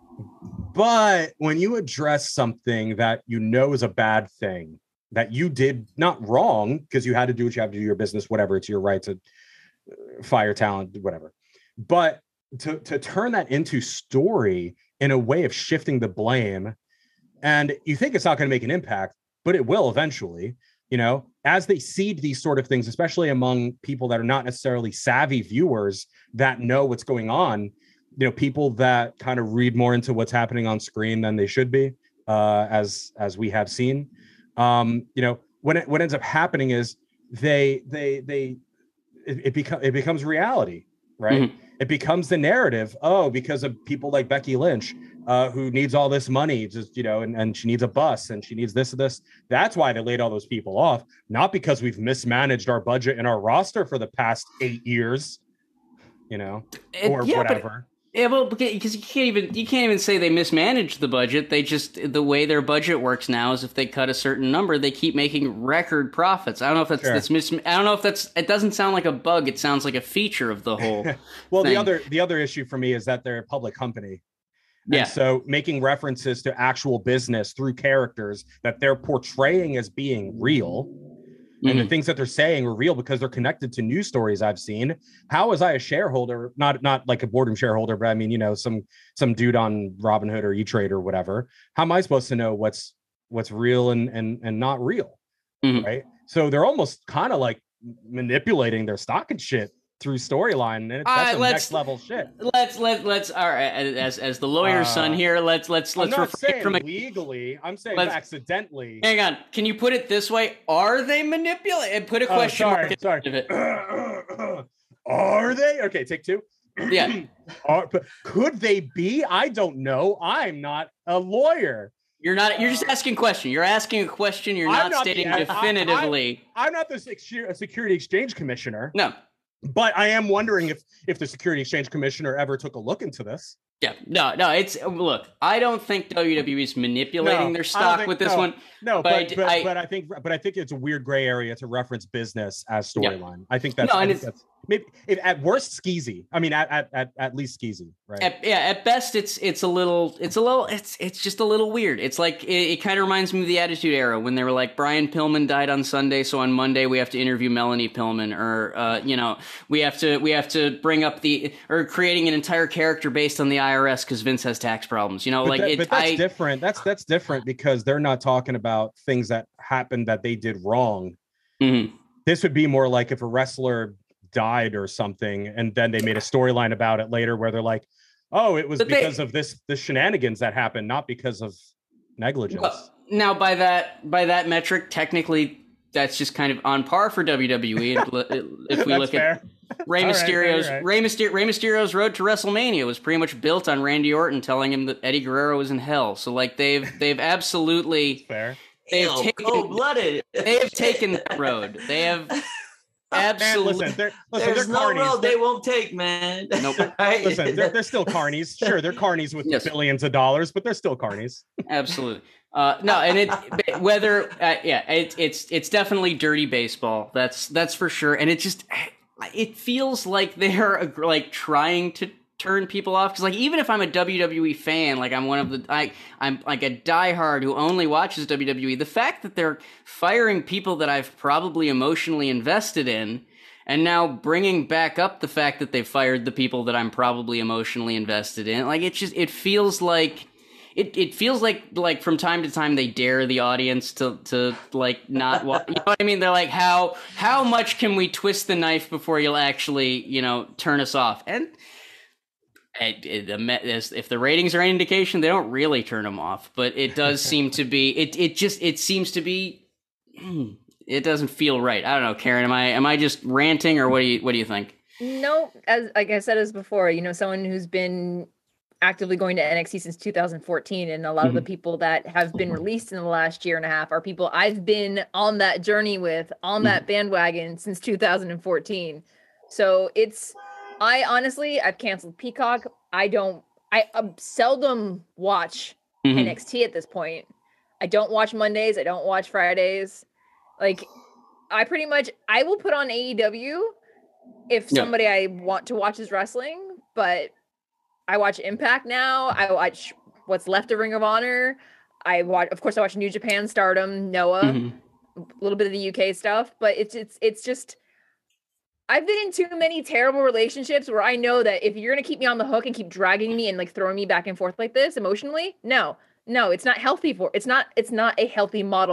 Speaker 8: But when you address something that is a bad thing that you did not wrong because you had to do what you have to do, your business, whatever, it's your right to fire talent, whatever, but to turn that into story in a way of shifting the blame, and you think it's not going to make an impact, but it will eventually, as they seed these sort of things, especially among people that are not necessarily savvy viewers that know what's going on, people that kind of read more into what's happening on screen than they should be, as we have seen. What ends up happening is it becomes reality, right? Mm-hmm. It becomes the narrative. Oh, because of people like Becky Lynch, who needs all this money, just and she needs a bus and she needs this. That's why they laid all those people off, not because we've mismanaged our budget and our roster for the past 8 years, or whatever.
Speaker 5: Yeah, well, because you can't even say they mismanaged the budget. They just, the way their budget works now is if they cut a certain number, they keep making record profits. I don't know if I don't know if it doesn't sound like a bug. It sounds like a feature of the whole
Speaker 8: well,
Speaker 5: thing.
Speaker 8: the other issue for me is that they're a public company. And so making references to actual business through characters that they're portraying as being real, and the things that they're saying are real because they're connected to news stories I've seen. How was I a shareholder, not like a boardroom shareholder, but I mean, some dude on Robinhood or E-Trade or whatever. How am I supposed to know what's real and not real? Right. So they're almost kind of like manipulating their stock and shit through storyline, and that's some next level shit.
Speaker 5: Let's all right, as the lawyer's son here, let's
Speaker 8: I'm not saying legally, I'm saying accidentally.
Speaker 5: Hang on, can you put it this way? Are they manipulating? Put a question mark.
Speaker 8: Sorry. Are they? Okay, take two.
Speaker 5: Yeah.
Speaker 8: Could they be? I don't know. I'm not a lawyer.
Speaker 5: You're not. You're just asking a question. You're asking a question. You're not stating definitively.
Speaker 8: I'm not the Security Exchange Commissioner.
Speaker 5: No.
Speaker 8: But I am wondering if the Security Exchange Commissioner ever took a look into this.
Speaker 5: Yeah, no. Look, I don't think WWE is manipulating their stock with this one.
Speaker 8: No, but I think it's a weird gray area to reference business as storyline. Yeah. I think that's maybe at worst skeezy. I mean, at least skeezy, right?
Speaker 5: At best, it's just a little weird. It's like it kind of reminds me of the Attitude Era when they were like, Brian Pillman died on Sunday, so on Monday we have to interview Melanie Pillman, or we have to bring up or creating an entire character based on the IRS because Vince has tax problems. But that's
Speaker 8: different. That's different because they're not talking about things that happened that they did wrong.
Speaker 5: Mm-hmm.
Speaker 8: This would be more like if a wrestler died or something, and then they made a storyline about it later where they're like, oh, it was because of the shenanigans that happened, not because of negligence.
Speaker 5: Well, now by that metric, technically that's just kind of on par for WWE. If we look at Rey Mysterio's road to WrestleMania was pretty much built on Randy Orton telling him that Eddie Guerrero was in hell. So like they've absolutely
Speaker 8: fair.
Speaker 5: They have taken that road. They have absolutely.
Speaker 6: Man, there's no carnies. Road they won't take, man.
Speaker 5: Nope.
Speaker 8: Right? Listen, they're still carnies. Sure, they're carnies with billions of dollars, but they're still carnies.
Speaker 5: Absolutely. No, and it's definitely dirty baseball. That's for sure. And it feels like they're like trying to turn people off, because like even if I'm a WWE fan, like I'm like a diehard who only watches WWE, the fact that they're firing people that I've probably emotionally invested in and now bringing back up the fact that they fired the people that I'm probably emotionally invested in, like it feels like from time to time they dare the audience to like not watch. You know what I mean? They're like, how much can we twist the knife before you'll actually turn us off? And if the ratings are any indication, they don't really turn them off, but it does seem to be. It seems to be. It doesn't feel right. I don't know, Karen. Am I just ranting, or what do you think?
Speaker 7: No, like I said before, someone who's been actively going to NXT since 2014, and a lot of the people that have been released in the last year and a half are people I've been on that journey with, on that bandwagon since 2014. So I've canceled Peacock. I seldom watch NXT at this point. I don't watch Mondays. I don't watch Fridays. Like, I will put on AEW if somebody I want to watch is wrestling, but I watch Impact now. I watch what's left of Ring of Honor. I watch New Japan, Stardom, Noah, a little bit of the UK stuff, but it's just, I've been in too many terrible relationships where I know that if you're going to keep me on the hook and keep dragging me and like throwing me back and forth like this emotionally, no, it's not healthy it's not a healthy model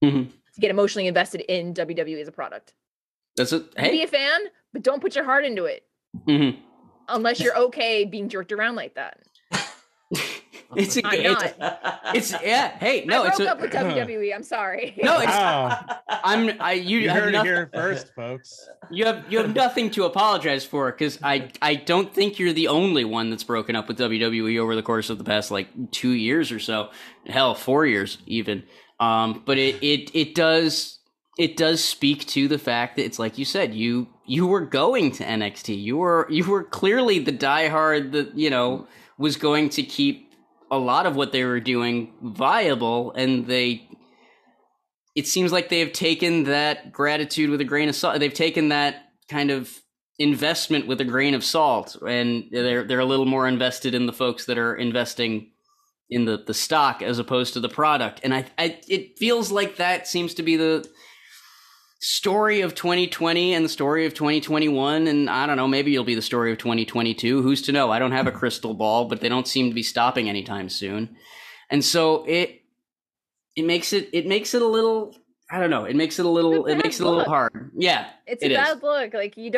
Speaker 7: to get emotionally invested in WWE as a product.
Speaker 5: That's it. Hey,
Speaker 7: be a fan, but don't put your heart into it unless you're okay being jerked around like that.
Speaker 5: It's a
Speaker 7: I'm not.
Speaker 5: It's yeah. Hey, no,
Speaker 7: I broke up with WWE. I'm sorry.
Speaker 5: No, it's
Speaker 8: you heard it here first, folks.
Speaker 5: You have nothing to apologize for, because I don't think you're the only one that's broken up with WWE over the course of the past like 2 years or so. Hell, 4 years even. But it does speak to the fact that it's like you said, you were going to NXT. You were clearly the diehard that was going to keep a lot of what they were doing viable, and it seems like they've taken that gratitude with a grain of salt. They've taken that kind of investment with a grain of salt, and they're a little more invested in the folks that are investing in the stock as opposed to the product. And it feels like that seems to be the story of 2020 and the story of 2021, and I don't know, maybe it'll be the story of 2022. Who's to know? I don't have a crystal ball, but they don't seem to be stopping anytime soon. And so it makes it a little, I don't know, it makes it a little hard. Yeah.
Speaker 7: It's a bad look. Like you've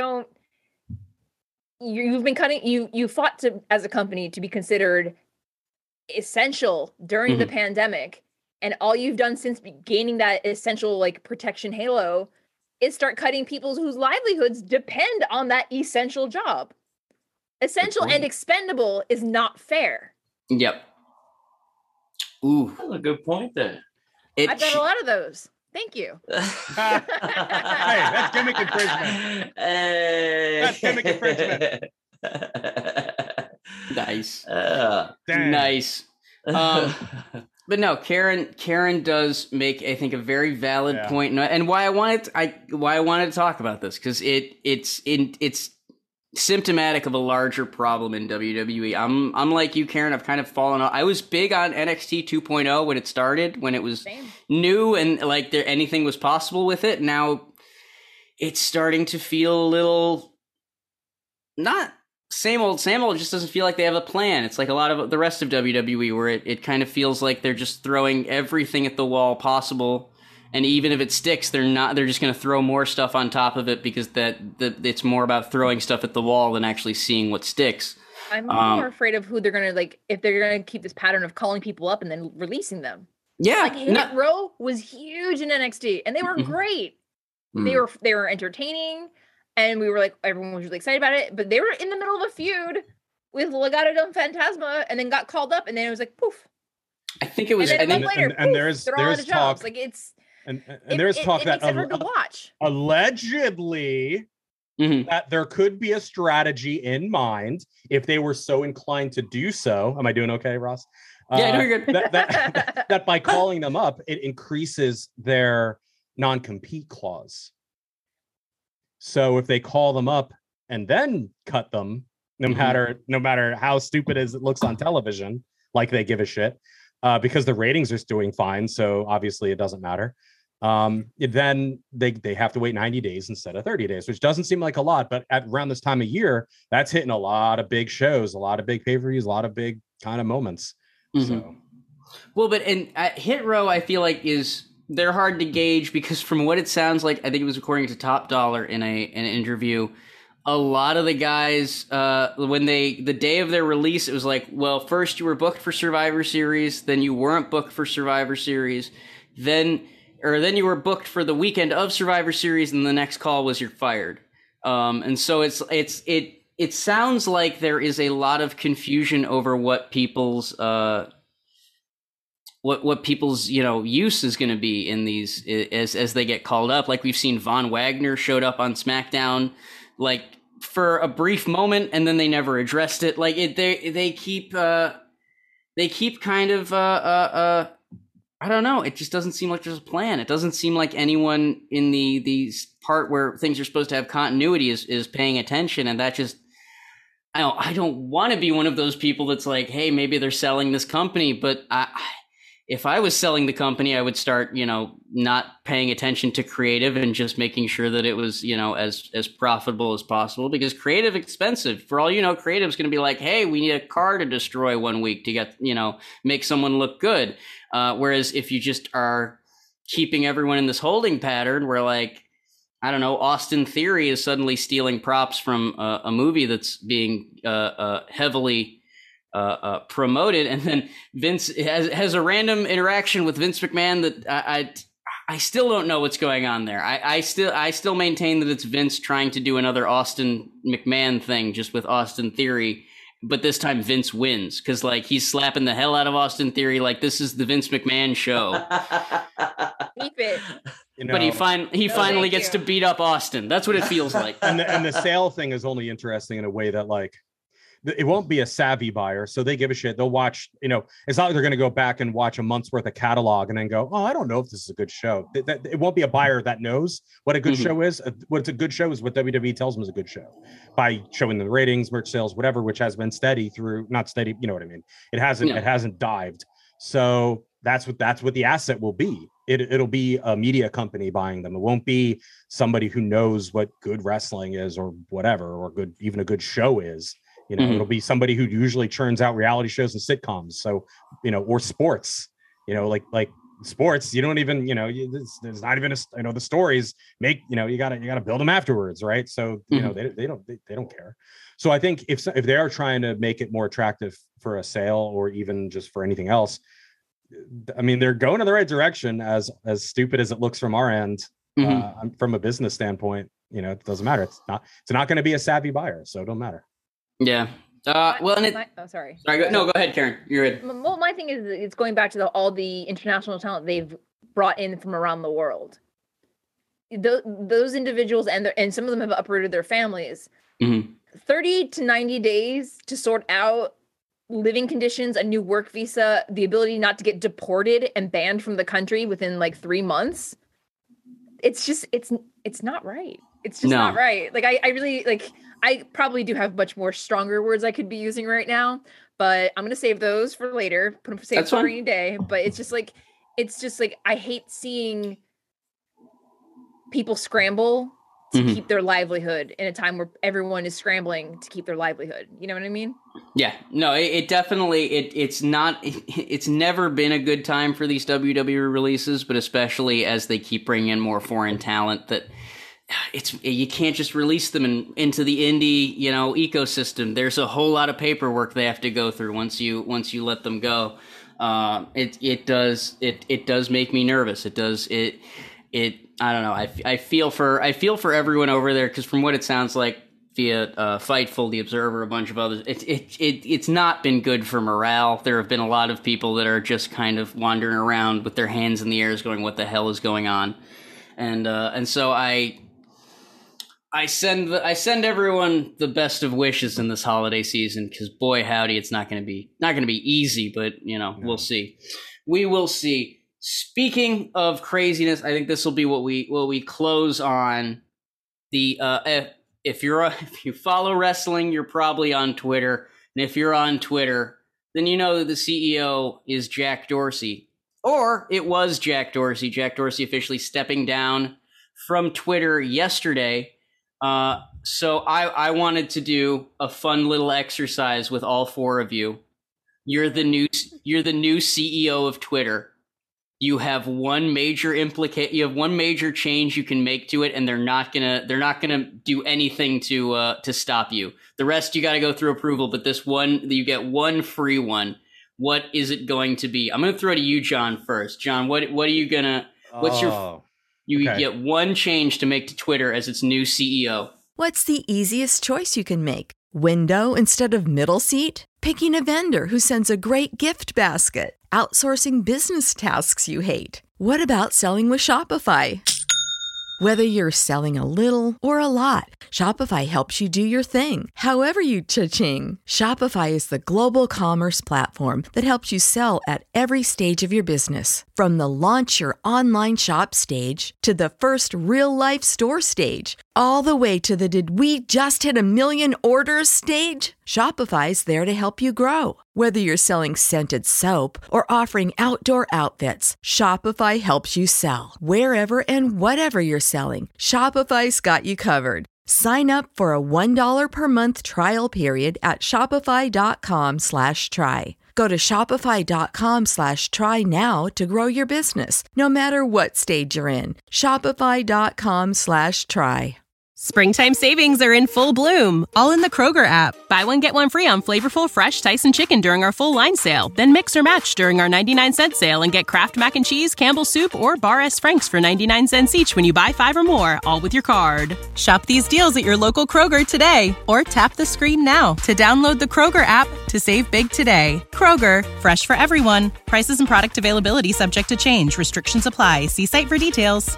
Speaker 7: been you fought as a company to be considered essential during the pandemic. And all you've done since gaining that essential like protection halo is start cutting people whose livelihoods depend on that essential job. Essential and expendable is not fair.
Speaker 5: Yep. Ooh.
Speaker 6: That's a good point there.
Speaker 7: I've done a lot of those. Thank you.
Speaker 8: Hey, that's gimmick infringement. That's gimmick infringement.
Speaker 5: Nice.
Speaker 8: Damn.
Speaker 5: Nice. But no, Karen does make, I think, a very valid point, and why I wanted to talk about this, because it's symptomatic of a larger problem in WWE. I'm like you, Karen. I've kind of fallen off. I was big on NXT 2.0 when it started, when it was new and like anything was possible with it. Now it's starting to feel a little not same old, just doesn't feel like they have a plan. It's like a lot of the rest of WWE, where it kind of feels like they're just throwing everything at the wall possible, and even if it sticks, they're just going to throw more stuff on top of it, because that it's more about throwing stuff at the wall than actually seeing what sticks.
Speaker 7: I'm more afraid of who they're going to, like, if they're going to keep this pattern of calling people up and then releasing them.
Speaker 5: Yeah,
Speaker 7: like Hit Row was huge in NXT, and they were great. They were entertaining. And we were like, everyone was really excited about it, but they were in the middle of a feud with Legado del Fantasma, and then got called up, and then it was like poof.
Speaker 5: I think it was.
Speaker 7: And then later,
Speaker 8: and there's talk.
Speaker 7: Like it's
Speaker 8: and there's talk that
Speaker 7: hard to watch.
Speaker 8: Allegedly that there could be a strategy in mind if they were so inclined to do so. Am I doing okay, Ross?
Speaker 5: Yeah, no, you're good.
Speaker 8: that by calling them up, it increases their non-compete clause. So if they call them up and then cut them, no matter how stupid as it looks on television, like they give a shit, because the ratings are doing fine, so obviously it doesn't matter. Then they have to wait 90 days instead of 30 days, which doesn't seem like a lot, but at around this time of year, that's hitting a lot of big shows, a lot of big pay-per-views, a lot of big kind of moments. So,
Speaker 5: well, but Hit Row, I feel like they're hard to gauge, because from what it sounds like, I think it was according to Top Dollar in an interview, a lot of the guys, when the day of their release, it was like, well, first you were booked for Survivor Series, then you weren't booked for Survivor Series, then you were booked for the weekend of Survivor Series, and the next call was you're fired. And so it sounds like there is a lot of confusion over what people's what people's use is going to be in these as they get called up. Like we've seen Von Wagner showed up on SmackDown like for a brief moment, and then they never addressed it. Like they keep kind of I don't know. It just doesn't seem like there's a plan. It doesn't seem like anyone in the part where things are supposed to have continuity is paying attention, and that just. I don't want to be one of those people that's like, hey, maybe they're selling this company, but if I was selling the company, I would start, not paying attention to creative and just making sure that it was, as profitable as possible, because creative expensive. For all you know, creative's going to be like, hey, we need a car to destroy 1 week to get, make someone look good. Whereas if you just are keeping everyone in this holding pattern where, like, I don't know, Austin Theory is suddenly stealing props from a movie that's being heavily promoted, and then Vince has a random interaction with Vince McMahon that I still don't know what's going on there. I still maintain that it's Vince trying to do another Austin McMahon thing just with Austin Theory, but this time Vince wins because, like, he's slapping the hell out of Austin Theory like this is the Vince McMahon show.
Speaker 7: Keep it.
Speaker 5: You know, but he finally gets to beat up Austin. That's what it feels like.
Speaker 8: And the sale thing is only interesting in a way that, like, it won't be a savvy buyer, so they give a shit. They'll watch, you know, it's not like they're going to go back and watch a month's worth of catalog and then go, oh, I don't know if this is a good show. It won't be a buyer that knows what a good show is. What's a good show is what WWE tells them is a good show by showing them the ratings, merch sales, whatever, which has been steady through, not steady, you know what I mean? It hasn't dived. So that's what the asset will be. It'll be a media company buying them. It won't be somebody who knows what good wrestling is or whatever, or even a good show is. You know, it'll be somebody who usually churns out reality shows and sitcoms. So, you know, or sports, you know, like sports, you don't even, you know, there's not even the stories make, you know, you gotta build them afterwards. Right. So, you know, they don't care. So I think if they are trying to make it more attractive for a sale or even just for anything else, I mean, they're going in the right direction, as stupid as it looks from our end. From a business standpoint, you know, it doesn't matter. It's not going to be a savvy buyer. So it don't matter.
Speaker 5: Yeah. Well, and
Speaker 7: sorry.
Speaker 5: Go ahead, Karen. You're good.
Speaker 7: Well, my thing is, it's going back to all the international talent they've brought in from around the world. Those individuals and some of them have uprooted their families. 30 to 90 days to sort out living conditions, a new work visa, the ability not to get deported and banned from the country within like 3 months. It's just, it's not right. It's just not right. Like, I really, like, I probably do have much more stronger words I could be using right now, but I'm going to save those for later, put them save for a rainy day. But it's just like, I hate seeing people scramble to keep their livelihood in a time where everyone is scrambling to keep their livelihood. You know what I mean?
Speaker 5: Yeah, no, it definitely, it's never been a good time for these WWE releases, but especially as they keep bringing in more foreign talent, that you can't just release them into the indie, you know, ecosystem. There's a whole lot of paperwork they have to go through once you let them go. It does make me nervous. I don't know. I feel for everyone over there, because from what it sounds like via Fightful, The Observer, a bunch of others, it's not been good for morale. There have been a lot of people that are just kind of wandering around with their hands in the air, going, "What the hell is going on?" And so I send everyone the best of wishes in this holiday season, because boy howdy, it's not going to be easy, but you know, we'll see. We will see. Speaking of craziness, I think this will be what we close on. The if you follow wrestling, you're probably on Twitter, and if you're on Twitter, then you know that the CEO is Jack Dorsey, or it was Jack Dorsey. Jack Dorsey officially stepping down from Twitter yesterday. So I wanted to do a fun little exercise with all four of you. You're the new CEO of Twitter. You have one major change you can make to it, and they're not gonna do anything to stop you. The rest you got to go through approval, but this one, you get one free one. What is it going to be? I'm gonna throw it to you, John, first. John, what are you gonna? You get one change to make to Twitter as its new CEO.
Speaker 10: What's the easiest choice you can make? Window instead of middle seat? Picking a vendor who sends a great gift basket? Outsourcing business tasks you hate? What about selling with Shopify? Whether you're selling a little or a lot, Shopify helps you do your thing, however you cha-ching. Shopify is the global commerce platform that helps you sell at every stage of your business. From the launch your online shop stage to the first real-life store stage, all the way to the did we just hit 1 million orders stage. Shopify's there to help you grow. Whether you're selling scented soap or offering outdoor outfits, Shopify helps you sell. Wherever and whatever you're selling, Shopify's got you covered. Sign up for a $1 per month trial period at shopify.com/try. Go to shopify.com/try now to grow your business, no matter what stage you're in. Shopify.com/try.
Speaker 3: Springtime savings are in full bloom, all in the Kroger app. Buy one, get one free on flavorful fresh Tyson chicken during our full line sale. Then mix or match during our 99-cent sale and get Kraft Mac and Cheese, Campbell's Soup, or Bar S. Frank's for 99 cents each when you buy 5 or more, all with your card. Shop these deals at your local Kroger today, or tap the screen now to download the Kroger app to save big today. Kroger, fresh for everyone. Prices and product availability subject to change. Restrictions apply. See site for details.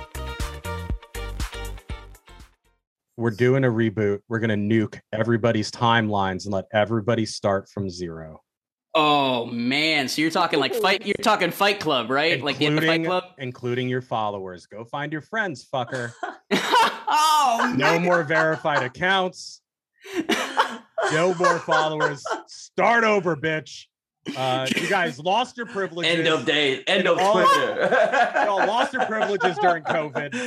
Speaker 8: We're doing a reboot. We're going to nuke everybody's timelines and let everybody start from zero.
Speaker 5: Oh man! So you're talking like Fight? You're talking Fight Club, right? Like the Fight Club,
Speaker 8: including your followers. Go find your friends, fucker.
Speaker 5: Oh,
Speaker 8: no more verified accounts. No more followers. Start over, bitch. You guys lost your privileges.
Speaker 6: End of days. End of Twitter.
Speaker 8: Y'all lost your privileges during COVID.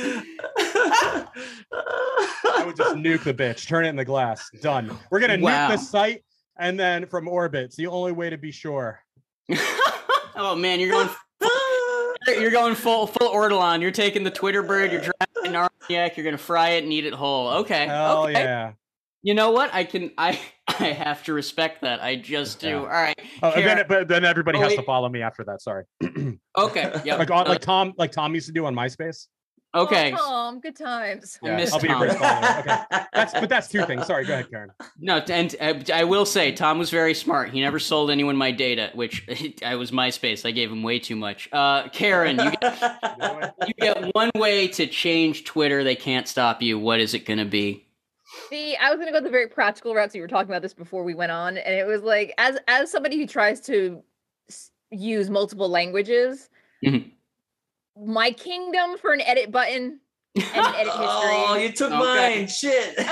Speaker 8: I would just nuke the bitch. Turn it in the glass. Done. We're gonna nuke the site, and then from orbit. It's the only way to be sure.
Speaker 5: Oh man, you're going full Ortolan. You're taking the Twitter bird. You're driving an Armagnac. You're gonna fry it and eat it whole. Okay.
Speaker 8: Hell
Speaker 5: okay.
Speaker 8: Yeah.
Speaker 5: You know what? I have to respect that. I just do.
Speaker 8: Yeah.
Speaker 5: All right.
Speaker 8: Oh, but then everybody has to follow me after that. Sorry.
Speaker 5: Okay. Yeah.
Speaker 8: Like Tom used to do on MySpace.
Speaker 5: Okay.
Speaker 7: Oh, Tom, good times.
Speaker 8: Yeah, I'll be your first follower. Okay. That's two things. Sorry, go ahead, Karen.
Speaker 5: No, and I will say Tom was very smart. He never sold anyone my data, which I was MySpace. I gave him way too much. Karen, you get one way to change Twitter. They can't stop you. What is it going to be?
Speaker 7: See, I was going to go the very practical route. So you were talking about this before we went on, and it was like, as somebody who tries to use multiple langues, my kingdom for an edit button and an edit history.
Speaker 6: Oh, you took mine. Shit.
Speaker 7: But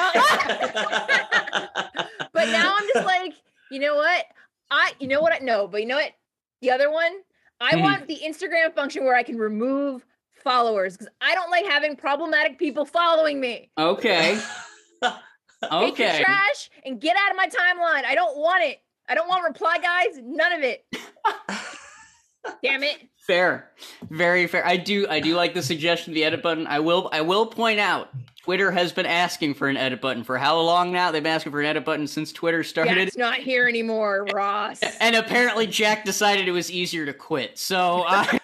Speaker 7: now I'm just like, you know what? You know what? The other one, I want the Instagram function where I can remove followers because I don't like having problematic people following me.
Speaker 5: Okay.
Speaker 7: Take your trash and get out of my timeline. I don't want it. I don't want reply guys. None of it. Damn it.
Speaker 5: Fair. Very fair. I do like the suggestion of the edit button. I will point out Twitter has been asking for an edit button for how long now? They've been asking for an edit button since Twitter started.
Speaker 7: Yeah, it's not here anymore, Ross.
Speaker 5: And apparently Jack decided it was easier to quit. So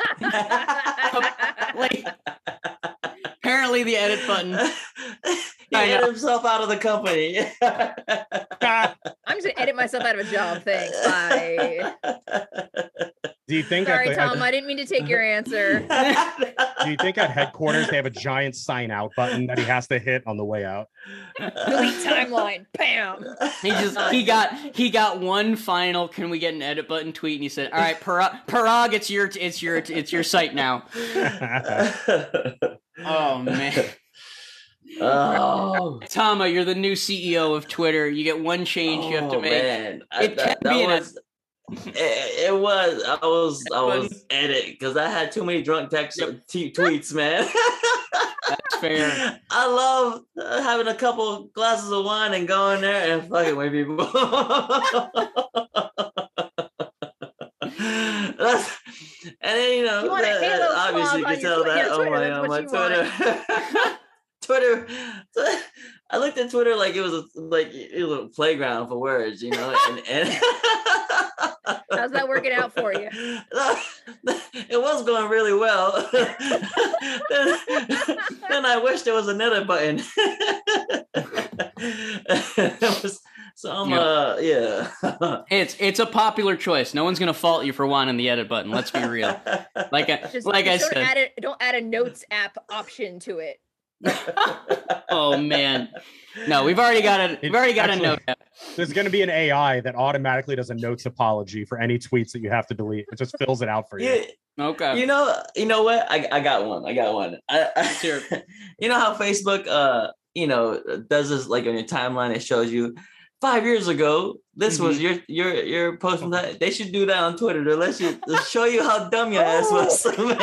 Speaker 5: apparently the edit button.
Speaker 6: He edit himself out of the company.
Speaker 7: I'm just gonna edit myself out of a job. Thanks. Bye.
Speaker 8: Do you think?
Speaker 7: Sorry, Tom. I didn't mean to take your answer.
Speaker 8: Do you think at headquarters they have a giant sign out button that he has to hit on the way out?
Speaker 7: Delete timeline. Bam.
Speaker 5: He got one final. Can we get an edit button tweet? And he said, "All right, Parag, it's your site now." Oh man.
Speaker 6: Oh,
Speaker 5: Tama, you're the new CEO of Twitter. You get one change you have to make.
Speaker 6: Man. I was edit because I had too many drunk text tweets, man.
Speaker 5: That's fair.
Speaker 6: I love having a couple glasses of wine and going there and fucking with people. And then obviously you can tell that on my Twitter. Twitter. I looked at Twitter like it was a playground for words, and
Speaker 7: how's that working out for you?
Speaker 6: It was going really well. then I wish there was another button.
Speaker 5: It's a popular choice. No one's gonna fault you for wanting the edit button. Let's be real.
Speaker 7: Don't add a notes app option to it.
Speaker 5: Oh man, no, we've already got a note.
Speaker 8: There's going to be an AI that automatically does a notes apology for any tweets that you have to delete. It just fills it out for you.
Speaker 6: Yeah.
Speaker 5: Okay.
Speaker 6: You know what? I got one. You know how Facebook, does this like on your timeline? It shows you 5 years ago, this was your post from that. They should do that on Twitter to show you how dumb your ass was. Look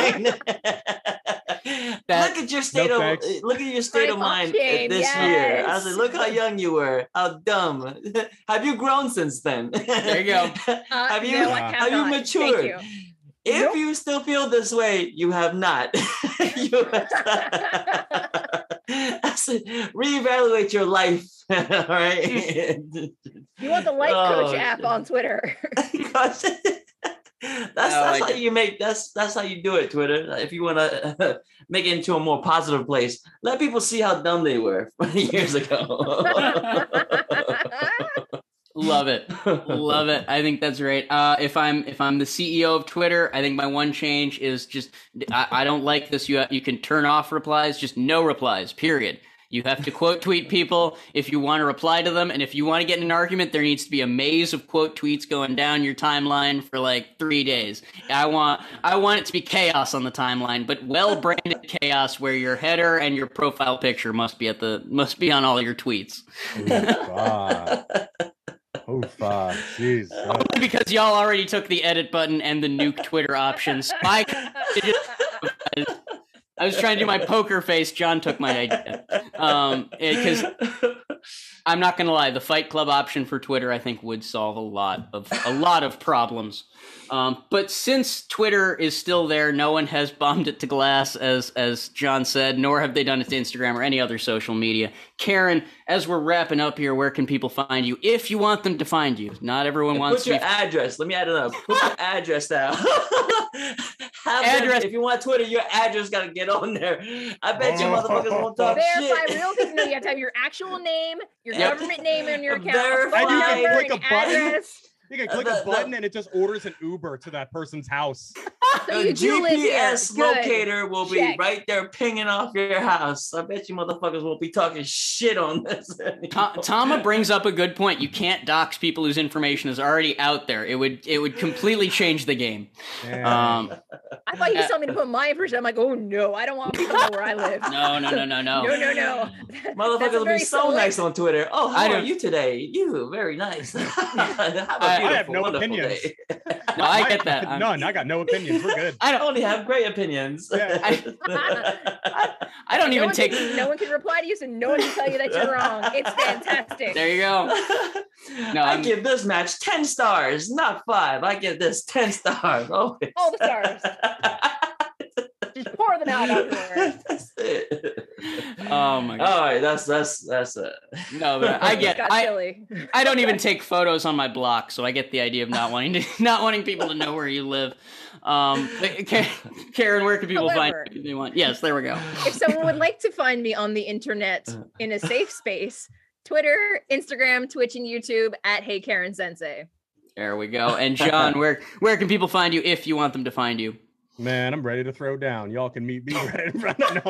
Speaker 6: at your state of mind this year. I was like, look how young you were, how dumb. Have you grown since then?
Speaker 5: There you go.
Speaker 6: Have you matured? If you still feel this way, you have not. I said, reevaluate your life. All right.
Speaker 7: You want the Life Coach app on Twitter?
Speaker 6: That's how you do it, Twitter. If you want to make it into a more positive place, let people see how dumb they were 20 years ago.
Speaker 5: Love it. I think that's great. If I'm the CEO of Twitter, I think my one change is just I don't like this. You can turn off replies, just no replies, period. You have to quote tweet people if you want to reply to them, and if you want to get in an argument, there needs to be a maze of quote tweets going down your timeline for like 3 days. I want it to be chaos on the timeline, but well-branded chaos where your header and your profile picture must be on all your tweets.
Speaker 8: Jeez.
Speaker 5: Because y'all already took the edit button and the nuke Twitter options. I was trying to do my poker face. John took my idea. Because I'm not going to lie, the Fight Club option for Twitter, I think, would solve a lot of problems. But since Twitter is still there, no one has bombed it to glass, as John said, nor have they done it to Instagram or any other social media. Karen, as we're wrapping up here, where can people find you if you want them to find you? Not everyone wants
Speaker 6: to. Put your address. Let me add it up. Put your address down. If you want Twitter, your address got to get on there. I bet you motherfuckers won't talk shit.
Speaker 7: Verify real quick. No, you have to have your actual name, your government name on your account,
Speaker 8: and you can click a button.
Speaker 7: Address.
Speaker 8: You can click a button and it just orders an Uber to that person's house.
Speaker 6: So the GPS locator will be right there pinging off your house. I bet you motherfuckers won't be talking shit on this.
Speaker 5: Tama brings up a good point. You can't dox people whose information is already out there. It would completely change the game.
Speaker 7: I thought you told me to put my information. I'm like, oh no, I don't want people to know where I live.
Speaker 5: No.
Speaker 7: No.
Speaker 6: Motherfuckers will be so nice on Twitter. Oh, how are you today? You very nice.
Speaker 8: I have no opinions.
Speaker 5: No, I get that.
Speaker 8: None. I got no opinions. We're good.
Speaker 6: I only have great opinions.
Speaker 5: Yeah. I don't even take.
Speaker 7: No one can reply to you, so no one can tell you that you're wrong. It's fantastic.
Speaker 5: There you go.
Speaker 6: No, I give this match 10 stars, not 5. I give this 10 stars.
Speaker 7: All the stars. Just pour them out everywhere.
Speaker 6: That's it.
Speaker 5: Oh my god!
Speaker 6: All right, that's it.
Speaker 5: No, but I get. I don't even take photos on my block, so I get the idea of not wanting people to know where you live. Karen, where can people find you if they want? Yes, there we go.
Speaker 7: If someone would like to find me on the internet in a safe space, Twitter, Instagram, Twitch, and YouTube at Hey Karen Sensei.
Speaker 5: There we go. And John, where can people find you if you want them to find you?
Speaker 8: Man, I'm ready to throw down. Y'all can meet me right in front of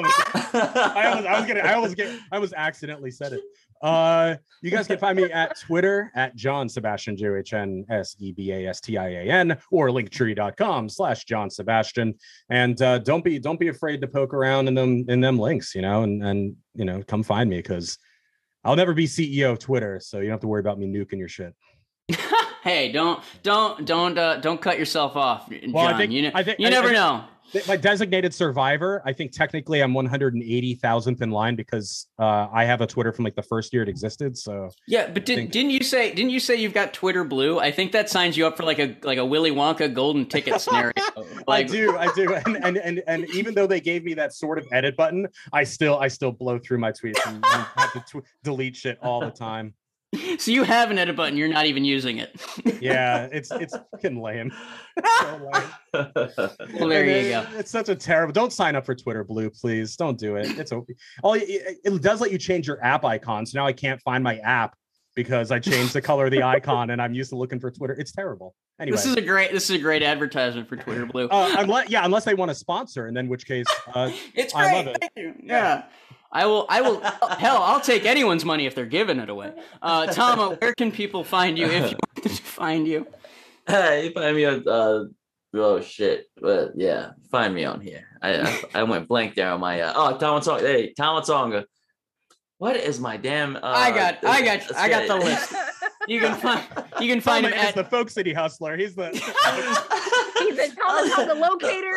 Speaker 8: I was accidentally said it. You guys can find me at Twitter at John Sebastian, JohnSebastian, or linktree.com/John Sebastian. And don't be afraid to poke around in them links, and come find me, because I'll never be CEO of Twitter, so you don't have to worry about me nuking your shit.
Speaker 5: Hey, don't cut yourself off, John. Well, you never know.
Speaker 8: My designated survivor, I think technically I'm 180,000th in line, because I have a Twitter from like the first year it existed. So
Speaker 5: yeah, but didn't you say you've got Twitter Blue? I think that signs you up for like a Willy Wonka golden ticket scenario.
Speaker 8: I do, and even though they gave me that sort of edit button, I still blow through my tweets and have to delete shit all the time.
Speaker 5: So you have an edit button, you're not even using it.
Speaker 8: Yeah, it's fucking lame. So lame.
Speaker 5: Well, there you go.
Speaker 8: It's such a terrible. Don't sign up for Twitter Blue, please. Don't do it. It's okay. It does let you change your app icons. Now I can't find my app because I changed the color of the icon, and I'm used to looking for Twitter. It's terrible. Anyway, this
Speaker 5: is a great advertisement for Twitter Blue.
Speaker 8: Unless they want to sponsor, and then which case,
Speaker 5: it's great.
Speaker 8: I love it.
Speaker 5: Thank you. Yeah. I will. Hell, I'll take anyone's money if they're giving it away. Tama, where can people find you if you want to find you?
Speaker 6: You find me on. Oh shit! But yeah, find me on here. I went blank there on my. Tama Tonga. Hey, Tama Tonga. What is my damn?
Speaker 5: I got the list. You can find him at
Speaker 8: the Folk City Hustler. He's the
Speaker 7: Thomas the locator.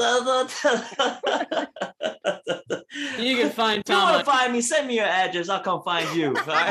Speaker 5: You can find
Speaker 6: Tama. You want to find me? Send me your address. I'll come find you.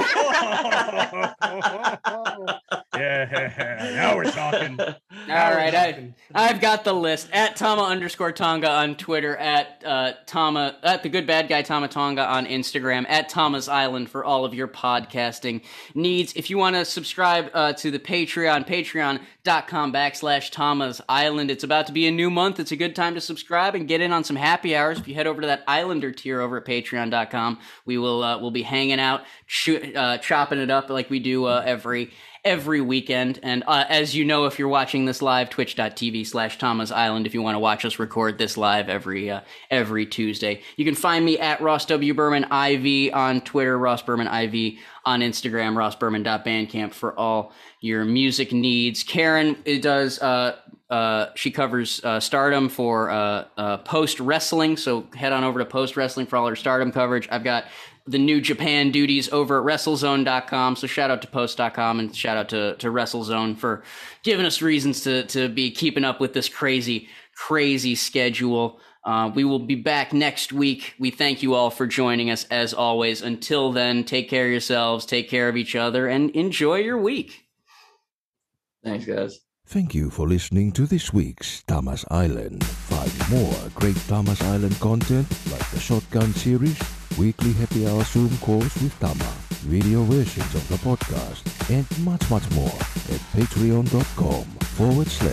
Speaker 8: Yeah, now we're talking.
Speaker 5: All right, I've got the list at Tama_Tonga on Twitter, at the Good Bad Guy Tama Tonga on Instagram, at Tama's Island for all of your podcasting needs. If you want to subscribe to the Patreon, patreon.com/Tama's Island. It's about to be a new month. It's a good time to subscribe and get in on some happy hours. If you head over to that Islander tier over at patreon.com, we'll be hanging out, chopping it up like we do every weekend. And as you know, if you're watching this live, twitch.tv/Tama's Island, if you want to watch us record this live every Tuesday. You can find me at Ross W. Berman IV on Twitter, Ross Berman IV on Instagram, rossberman.bandcamp for all your music needs. Karen does she covers Stardom for Post Wrestling, so head on over to Post Wrestling for all her Stardom coverage. I've got the New Japan duties over at WrestleZone.com, so shout out to Post.com and shout out to WrestleZone for giving us reasons to be keeping up with this crazy schedule. We will be back next week. We thank you all for joining us as always. Until then, take care of yourselves, take care of each other, and enjoy your week.
Speaker 6: Thanks, guys.
Speaker 4: Thank you for listening to this week's Tama's Island. Find more great Tama's Island content like the Shotgun series, weekly happy hour Zoom calls with Tama, video versions of the podcast, and much more at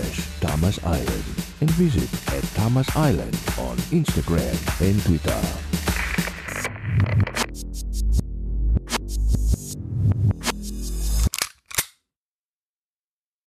Speaker 4: patreon.com/Tama's Island and visit at Tama's Island on Instagram and Twitter.